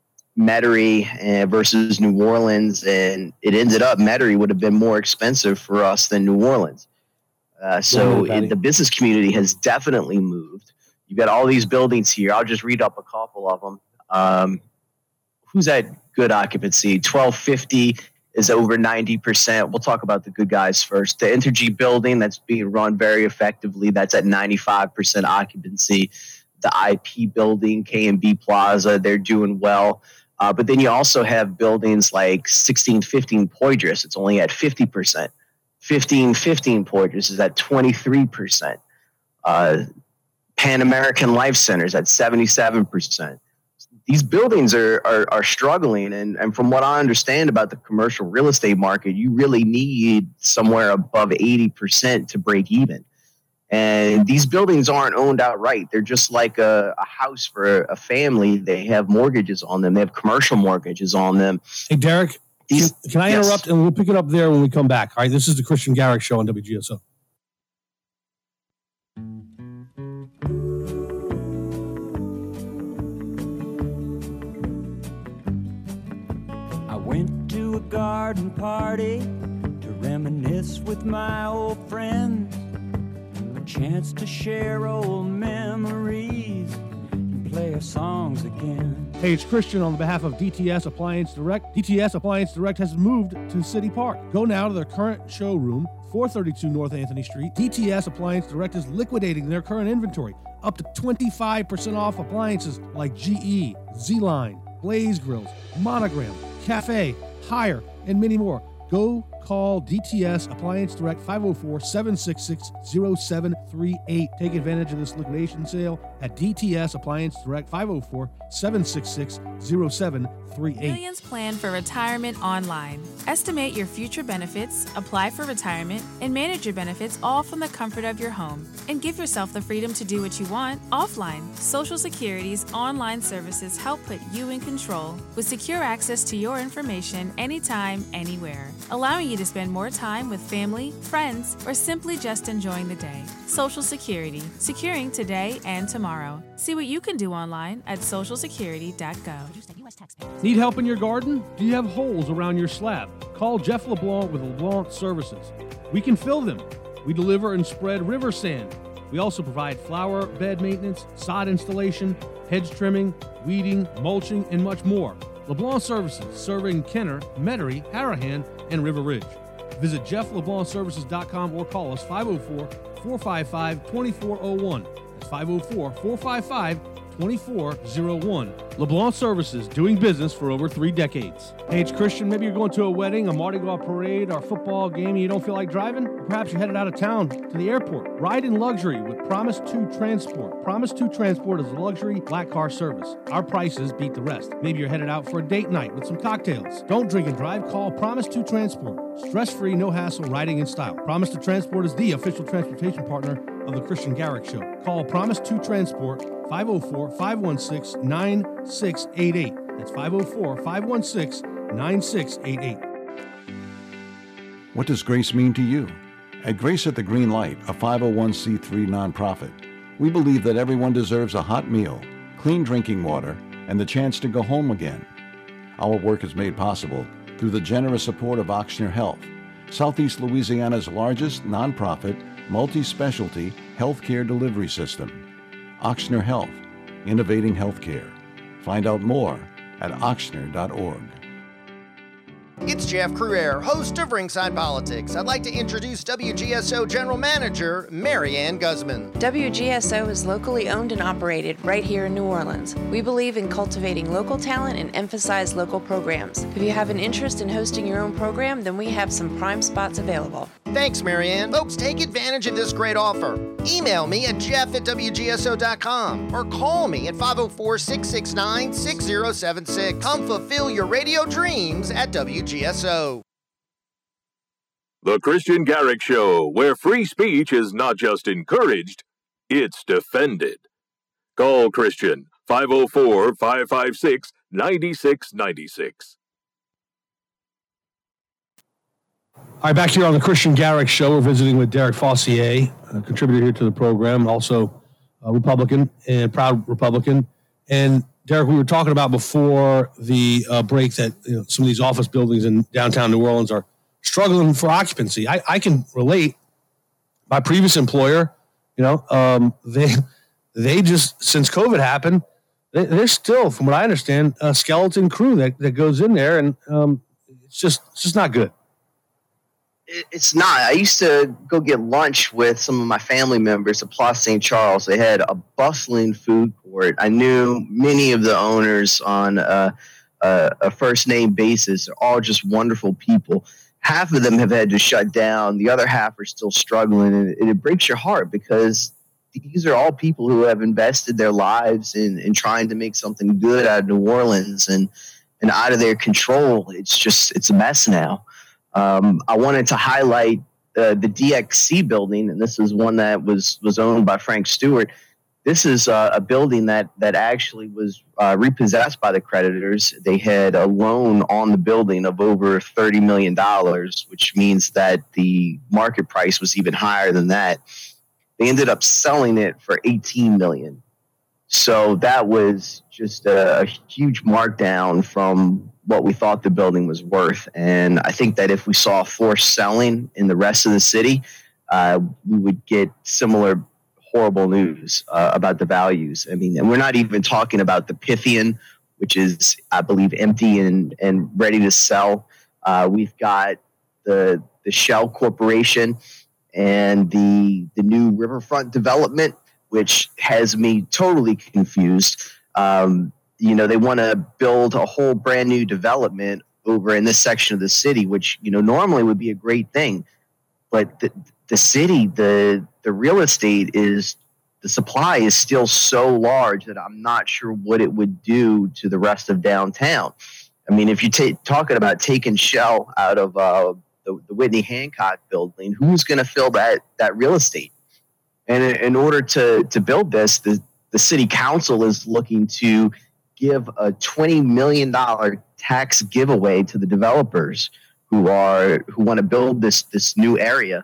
Metairie versus New Orleans, and it ended up Metairie would have been more expensive for us than New Orleans. The business community has definitely moved. You've got all these buildings here. I'll just read up a couple of them. Who's at good occupancy? 1250 is over 90%. We'll talk about the good guys first. The Entergy building, that's being run very effectively, that's at 95% occupancy. The IP building, K&B Plaza, they're doing well. But then you also have buildings like 1615 Poydras. It's only at 50%. 1515 Poydras is at 23%. Pan American Life Centers at 77%. These buildings are struggling. And from what I understand about the commercial real estate market, you really need somewhere above 80% to break even. And these buildings aren't owned outright. They're just like a house for a family. They have mortgages on them. They have commercial mortgages on them.
Hey, Derek, can I interrupt? And we'll pick it up there when we come back. All right, this is the Christian Garrick Show on WGSO.
I went to a garden party to reminisce with my old friends. Chance to share old memories and play our songs again.
Hey, it's Christian on behalf of DTS Appliance Direct. DTS Appliance Direct has moved to City Park. Go now to their current showroom, 432 North Anthony Street. DTS Appliance Direct is liquidating their current inventory, up to 25% off appliances like GE, Z-Line, Blaze Grills, Monogram, Cafe, Hire, and many more. Go call DTS Appliance Direct 504-766-0738. Take advantage of this liquidation sale at DTS Appliance Direct 504-766-0738.
Millions plan for retirement online. Estimate your future benefits, apply for retirement, and manage your benefits all from the comfort of your home. And give yourself the freedom to do what you want offline. Social Security's online services help put you in control with secure access to your information anytime, anywhere, allowing you to spend more time with family, friends, or simply just enjoying the day. Social Security, securing today and tomorrow. See what you can do online at socialsecurity.gov.
Need help in your garden? Do you have holes around your slab? Call Jeff LeBlanc with LeBlanc Services. We can fill them. We deliver and spread river sand. We also provide flower bed maintenance, sod installation, hedge trimming, weeding, mulching, and much more. LeBlanc Services, serving Kenner, Metairie, Harahan, and River Ridge. Visit JeffLeBlancServices.com or call us 504-455-2401. That's 504-455-2401. LeBlanc Services, doing business for over 3 decades. Hey, it's Christian. Maybe you're going to a wedding, a Mardi Gras parade, or a football game and you don't feel like driving? Or perhaps you're headed out of town to the airport. Ride in luxury with Promise 2 Transport. Promise 2 Transport is a luxury black car service. Our prices beat the rest. Maybe you're headed out for a date night with some cocktails. Don't drink and drive. Call Promise 2 Transport. Stress-free, no hassle, riding in style. Promise 2 Transport is the official transportation partner of the Christian Garrick Show. Call Promise 2 Transport 504-516-9688. That's 504-516-9688.
What does Grace mean to you? At Grace at the Green Light, a 501c3 nonprofit, we believe that everyone deserves a hot meal, clean drinking water, and the chance to go home again. Our work is made possible through the generous support of Ochsner Health, Southeast Louisiana's largest nonprofit, multi-specialty healthcare delivery system. Ochsner Health, innovating healthcare. Find out more at ochsner.org.
It's Jeff Cruere, host of Ringside Politics. I'd like to introduce WGSO General Manager Mary Ann Guzman.
WGSO is locally owned and operated right here in New Orleans. We believe in cultivating local talent and emphasize local programs. If you have an interest in hosting your own program, then we have some prime spots available.
Thanks, Mary Ann. Folks, take advantage of this great offer. Email me at jeff@wgso.com or call me at 504-669-6076. Come fulfill your radio dreams at WGSO.
The Christian Garrick Show, where free speech is not just encouraged, it's defended. Call Christian 504-556-9696.
All right, back here on the Christian Garrick Show, we're visiting with Derek Fossier, a contributor here to the program, also a Republican and proud Republican. And Derek, we were talking about before the break that some of these office buildings in downtown New Orleans are struggling for occupancy. I can relate. My previous employer, they just, since COVID happened, they're still, from what I understand, a skeleton crew that goes in there, and it's just not good.
It's not. I used to go get lunch with some of my family members at Place St. Charles. They had a bustling food court. I knew many of the owners on a first-name basis. They're all just wonderful people. Half of them have had to shut down. The other half are still struggling, and it breaks your heart because these are all people who have invested their lives in trying to make something good out of New Orleans, and out of their control. It's a mess now. I wanted to highlight the DXC building, and this is one that was owned by Frank Stewart. This is a building that actually was repossessed by the creditors. They had a loan on the building of over $30 million, which means that the market price was even higher than that. They ended up selling it for $18 million. So that was just a huge markdown from what we thought the building was worth. And I think that if we saw forced selling in the rest of the city, we would get similar horrible news about the values. I mean, and we're not even talking about the Pythian, which is, I believe, empty and ready to sell. We've got the Shell Corporation and the new Riverfront development, which has me totally confused. they want to build a whole brand new development over in this section of the city, which, normally would be a great thing. But the city, the real estate the supply is still so large that I'm not sure what it would do to the rest of downtown. I mean, if you're talking about taking Shell out of the Whitney Hancock building, who's going to fill that real estate? And in order to build this, the city council is looking to give a $20 million tax giveaway to the developers who want to build this new area.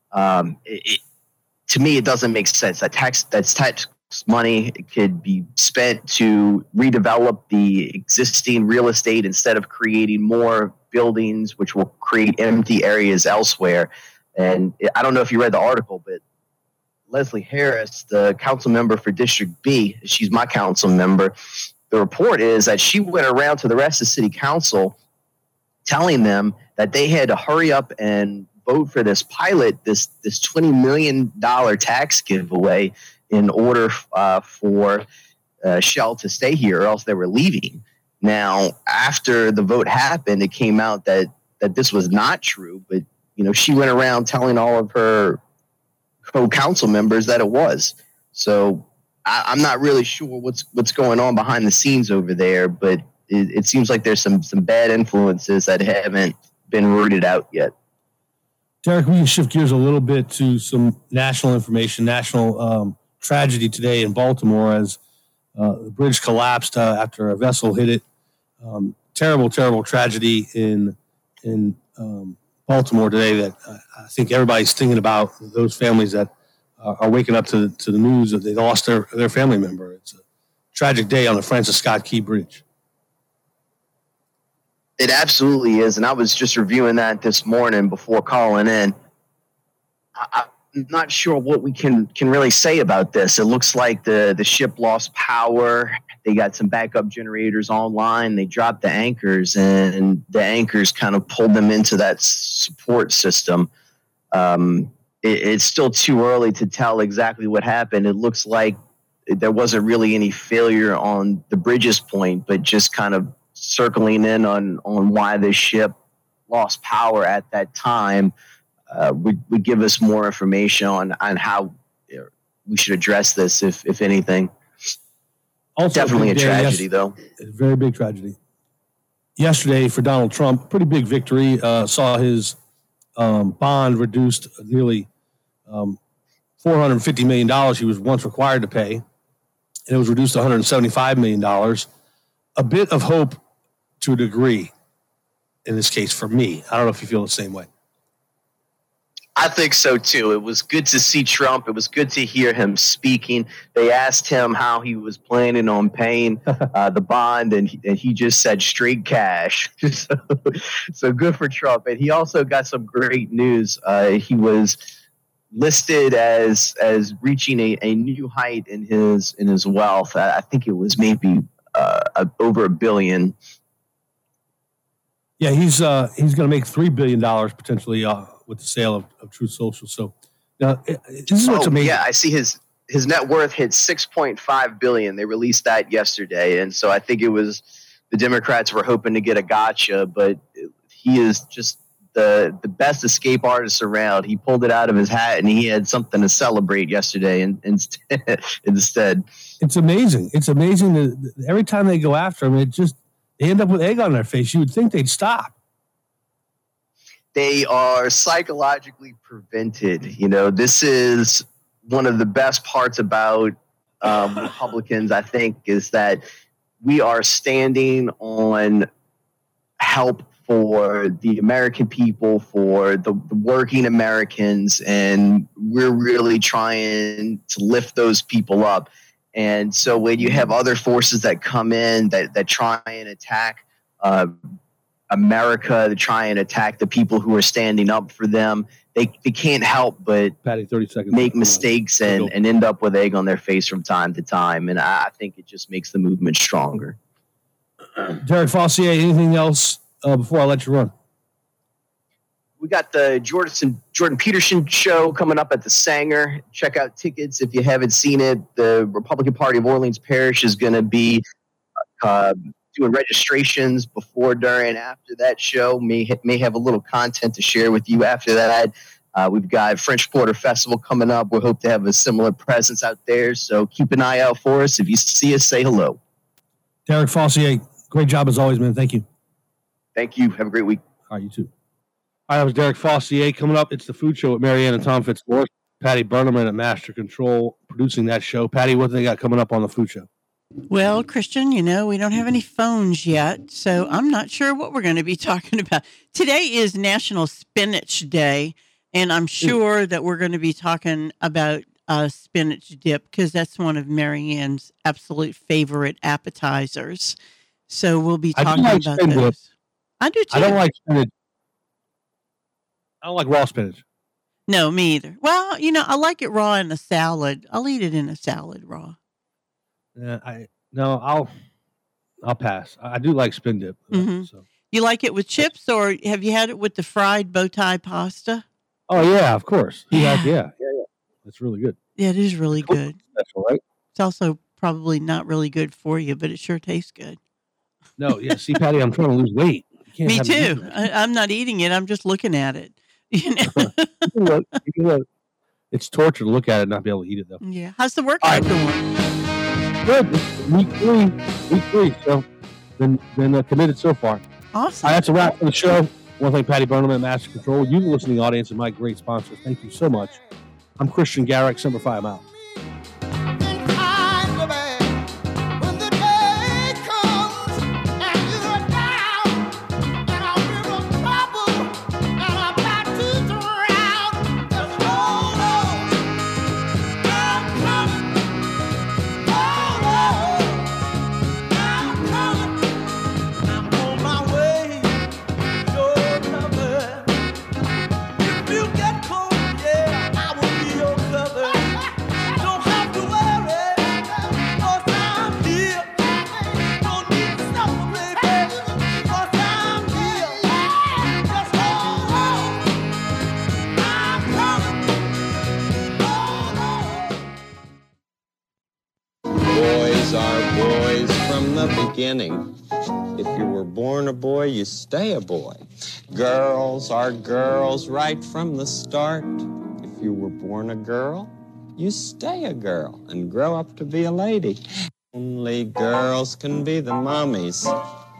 To me, it doesn't make sense. That's tax money could be spent to redevelop the existing real estate instead of creating more buildings, which will create empty areas elsewhere. And I don't know if you read the article, but Leslie Harris, the council member for District B, she's my council member. The report is that she went around to the rest of city council telling them that they had to hurry up and vote for this pilot, this $20 million tax giveaway in order for Shell to stay here, or else they were leaving. Now, after the vote happened, it came out that this was not true, but she went around telling all of her co-council members that it was. So I'm not really sure what's going on behind the scenes over there, but it seems like there's some bad influences that haven't been rooted out yet.
Derek, we can shift gears a little bit to some national information, national tragedy today in Baltimore as the bridge collapsed after a vessel hit it. Terrible, terrible tragedy in Baltimore today that I think everybody's thinking about, those families that are waking up to the news that they lost their family member. It's a tragic day on the Francis Scott Key Bridge.
It absolutely is, and I was just reviewing that this morning before calling in. I'm not sure what we can really say about this. It looks like the ship lost power. They got some backup generators online. They dropped the anchors, and the anchors kind of pulled them into that support system. It's still too early to tell exactly what happened. It looks like there wasn't really any failure on the bridge's point, but just kind of circling in on why the ship lost power at that time would give us more information on how we should address this, if anything.
Also
definitely a tragedy, though.
A very big tragedy. Yesterday for Donald Trump, pretty big victory. Saw his bond reduced nearly $450 million he was once required to pay. And it was reduced to $175 million. A bit of hope to a degree in this case for me. I don't know if you feel the same way.
I think so, too. It was good to see Trump. It was good to hear him speaking. They asked him how he was planning on paying the bond, and he just said straight cash. So good for Trump. And he also got some great news. He was listed as reaching a new height in his wealth. I think it was maybe over $1 billion.
Yeah, he's going to make $3 billion potentially with the sale of Truth Social. So now this is what's amazing.
Yeah, I see his net worth hit $6.5 billion. They released that yesterday, and so I think it was the Democrats were hoping to get a gotcha, but he is just the best escape artist around. He pulled it out of his hat, and he had something to celebrate yesterday. Instead,
it's amazing. It's amazing that every time they go after him, they end up with egg on their face. You would think they'd stop.
They are psychologically prevented. This is one of the best parts about Republicans, I think, is that we are standing on help for the American people, for the working Americans, and we're really trying to lift those people up. And so when you have other forces that come in that try and attack America, to try and attack the people who are standing up for them, they can't help but
Patty, 30 seconds
make mistakes and end up with egg on their face from time to time. And I think it just makes the movement stronger.
Derek Fossier, anything else before I let you run?
We got the Jordan Peterson show coming up at the Sanger. Check out tickets if you haven't seen it. The Republican Party of Orleans Parish is going to be doing registrations before, during, after that show. May have a little content to share with you after that. We've got French Quarter Festival coming up. We hope to have a similar presence out there. So keep an eye out for us. If you see us, say hello.
Derek Fossier, great job as always, man. Thank you.
Thank you. Have a great week.
All right, you too. All right, that was Derek Fossier. Coming up, it's the Food Show with Marianne and Tom Fitzgerald. Patty Bernerman at Master Control producing that show. Patty, what do they got coming up on the Food Show?
Well, Christian, we don't have any phones yet, so I'm not sure what we're going to be talking about. Today is National Spinach Day, and I'm sure that we're going to be talking about spinach dip because that's one of Marianne's absolute favorite appetizers. So we'll be talking about those. I do too.
I don't like spinach. I don't like raw spinach.
No, me either. Well, I like it raw in a salad. I'll eat it in a salad raw.
I'll pass. I do like spin dip.
Mm-hmm.
So.
You like it with chips, or have you had it with the fried bow tie pasta?
Oh yeah, of course. Yeah. It's really good.
Yeah, it is really good.
That's all right.
It's also probably not really good for you, but it sure tastes good.
No, yeah. See, Patty, I'm trying to lose weight.
Me too. I'm not eating it. I'm just looking at it.
It's torture to look at it and not be able to eat it, though.
Yeah. How's the workout going?
Good. Week three. So, been committed so far.
Awesome.
All right, that's a wrap for the show. I want to thank Patty Bernerman at Master Control, you, the listening audience, and my great sponsors. Thank you so much. I'm Christian Garrick, Semper Fi. I'm out.
Beginning. If you were born a boy, you stay a boy. Girls are girls right from the start. If you were born a girl, you stay a girl and grow up to be a lady. Only girls can be the mommies.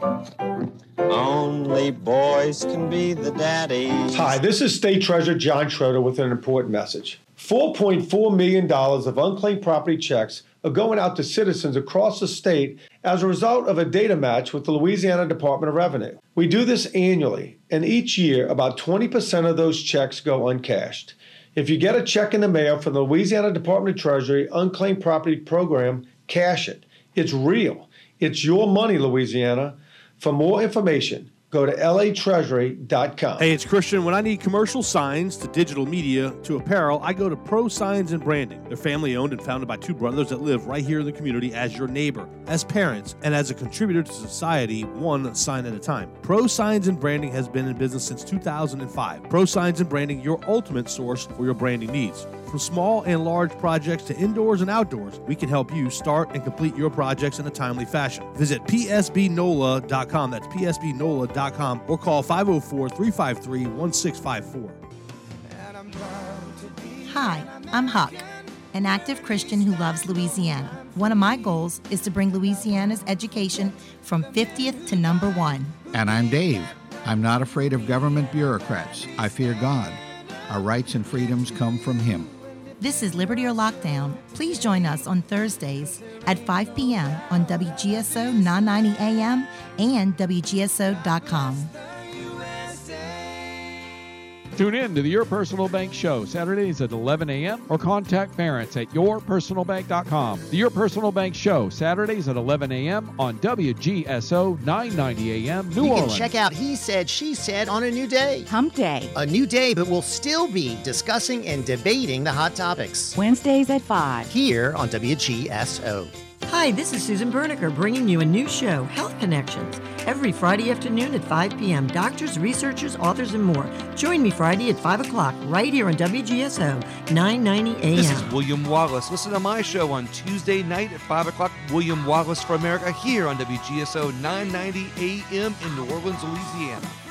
Only boys can be the daddies.
Hi, this is State Treasurer John Schroeder with an important message. $4.4 million of unclaimed property checks are going out to citizens across the state as a result of a data match with the Louisiana Department of Revenue. We do this annually, and each year about 20% of those checks go uncashed. If you get a check in the mail from the Louisiana Department of Treasury Unclaimed Property Program, cash it. It's real. It's your money, Louisiana. For more information, go to latreasury.com.
Hey, it's Christian. When I need commercial signs to digital media to apparel, I go to Pro Signs and Branding. They're family owned and founded by two brothers that live right here in the community as your neighbor, as parents, and as a contributor to society, one sign at a time. Pro Signs and Branding has been in business since 2005. Pro Signs and Branding, your ultimate source for your branding needs. From small and large projects to indoors and outdoors, we can help you start and complete your projects in a timely fashion. Visit psbnola.com. That's psbnola.com or call 504-353-1654.
Hi, I'm Huck, an active Christian who loves Louisiana. One of my goals is to bring Louisiana's education from 50th to number 1.
And I'm Dave. I'm not afraid of government bureaucrats. I fear God. Our rights and freedoms come from Him.
This is Liberty or Lockdown. Please join us on Thursdays at 5 p.m. on WGSO 990 AM and WGSO.com.
Tune in to the Your Personal Bank Show, Saturdays at 11 a.m. or contact parents at yourpersonalbank.com. The Your Personal Bank Show, Saturdays at 11 a.m. on WGSO 990 AM, New Orleans.
You can check out He Said, She Said on a new day.
Hump Day.
A new day, but we'll still be discussing and debating the hot topics.
Wednesdays at 5.
Here on WGSO.
Hi, this is Susan Berniker bringing you a new show, Health Connections. Every Friday afternoon at 5 p.m., doctors, researchers, authors, and more. Join me Friday at 5 o'clock right here on WGSO 990 AM.
This is William Wallace. Listen to my show on Tuesday night at 5 o'clock, William Wallace for America, here on WGSO 990 AM in New Orleans, Louisiana.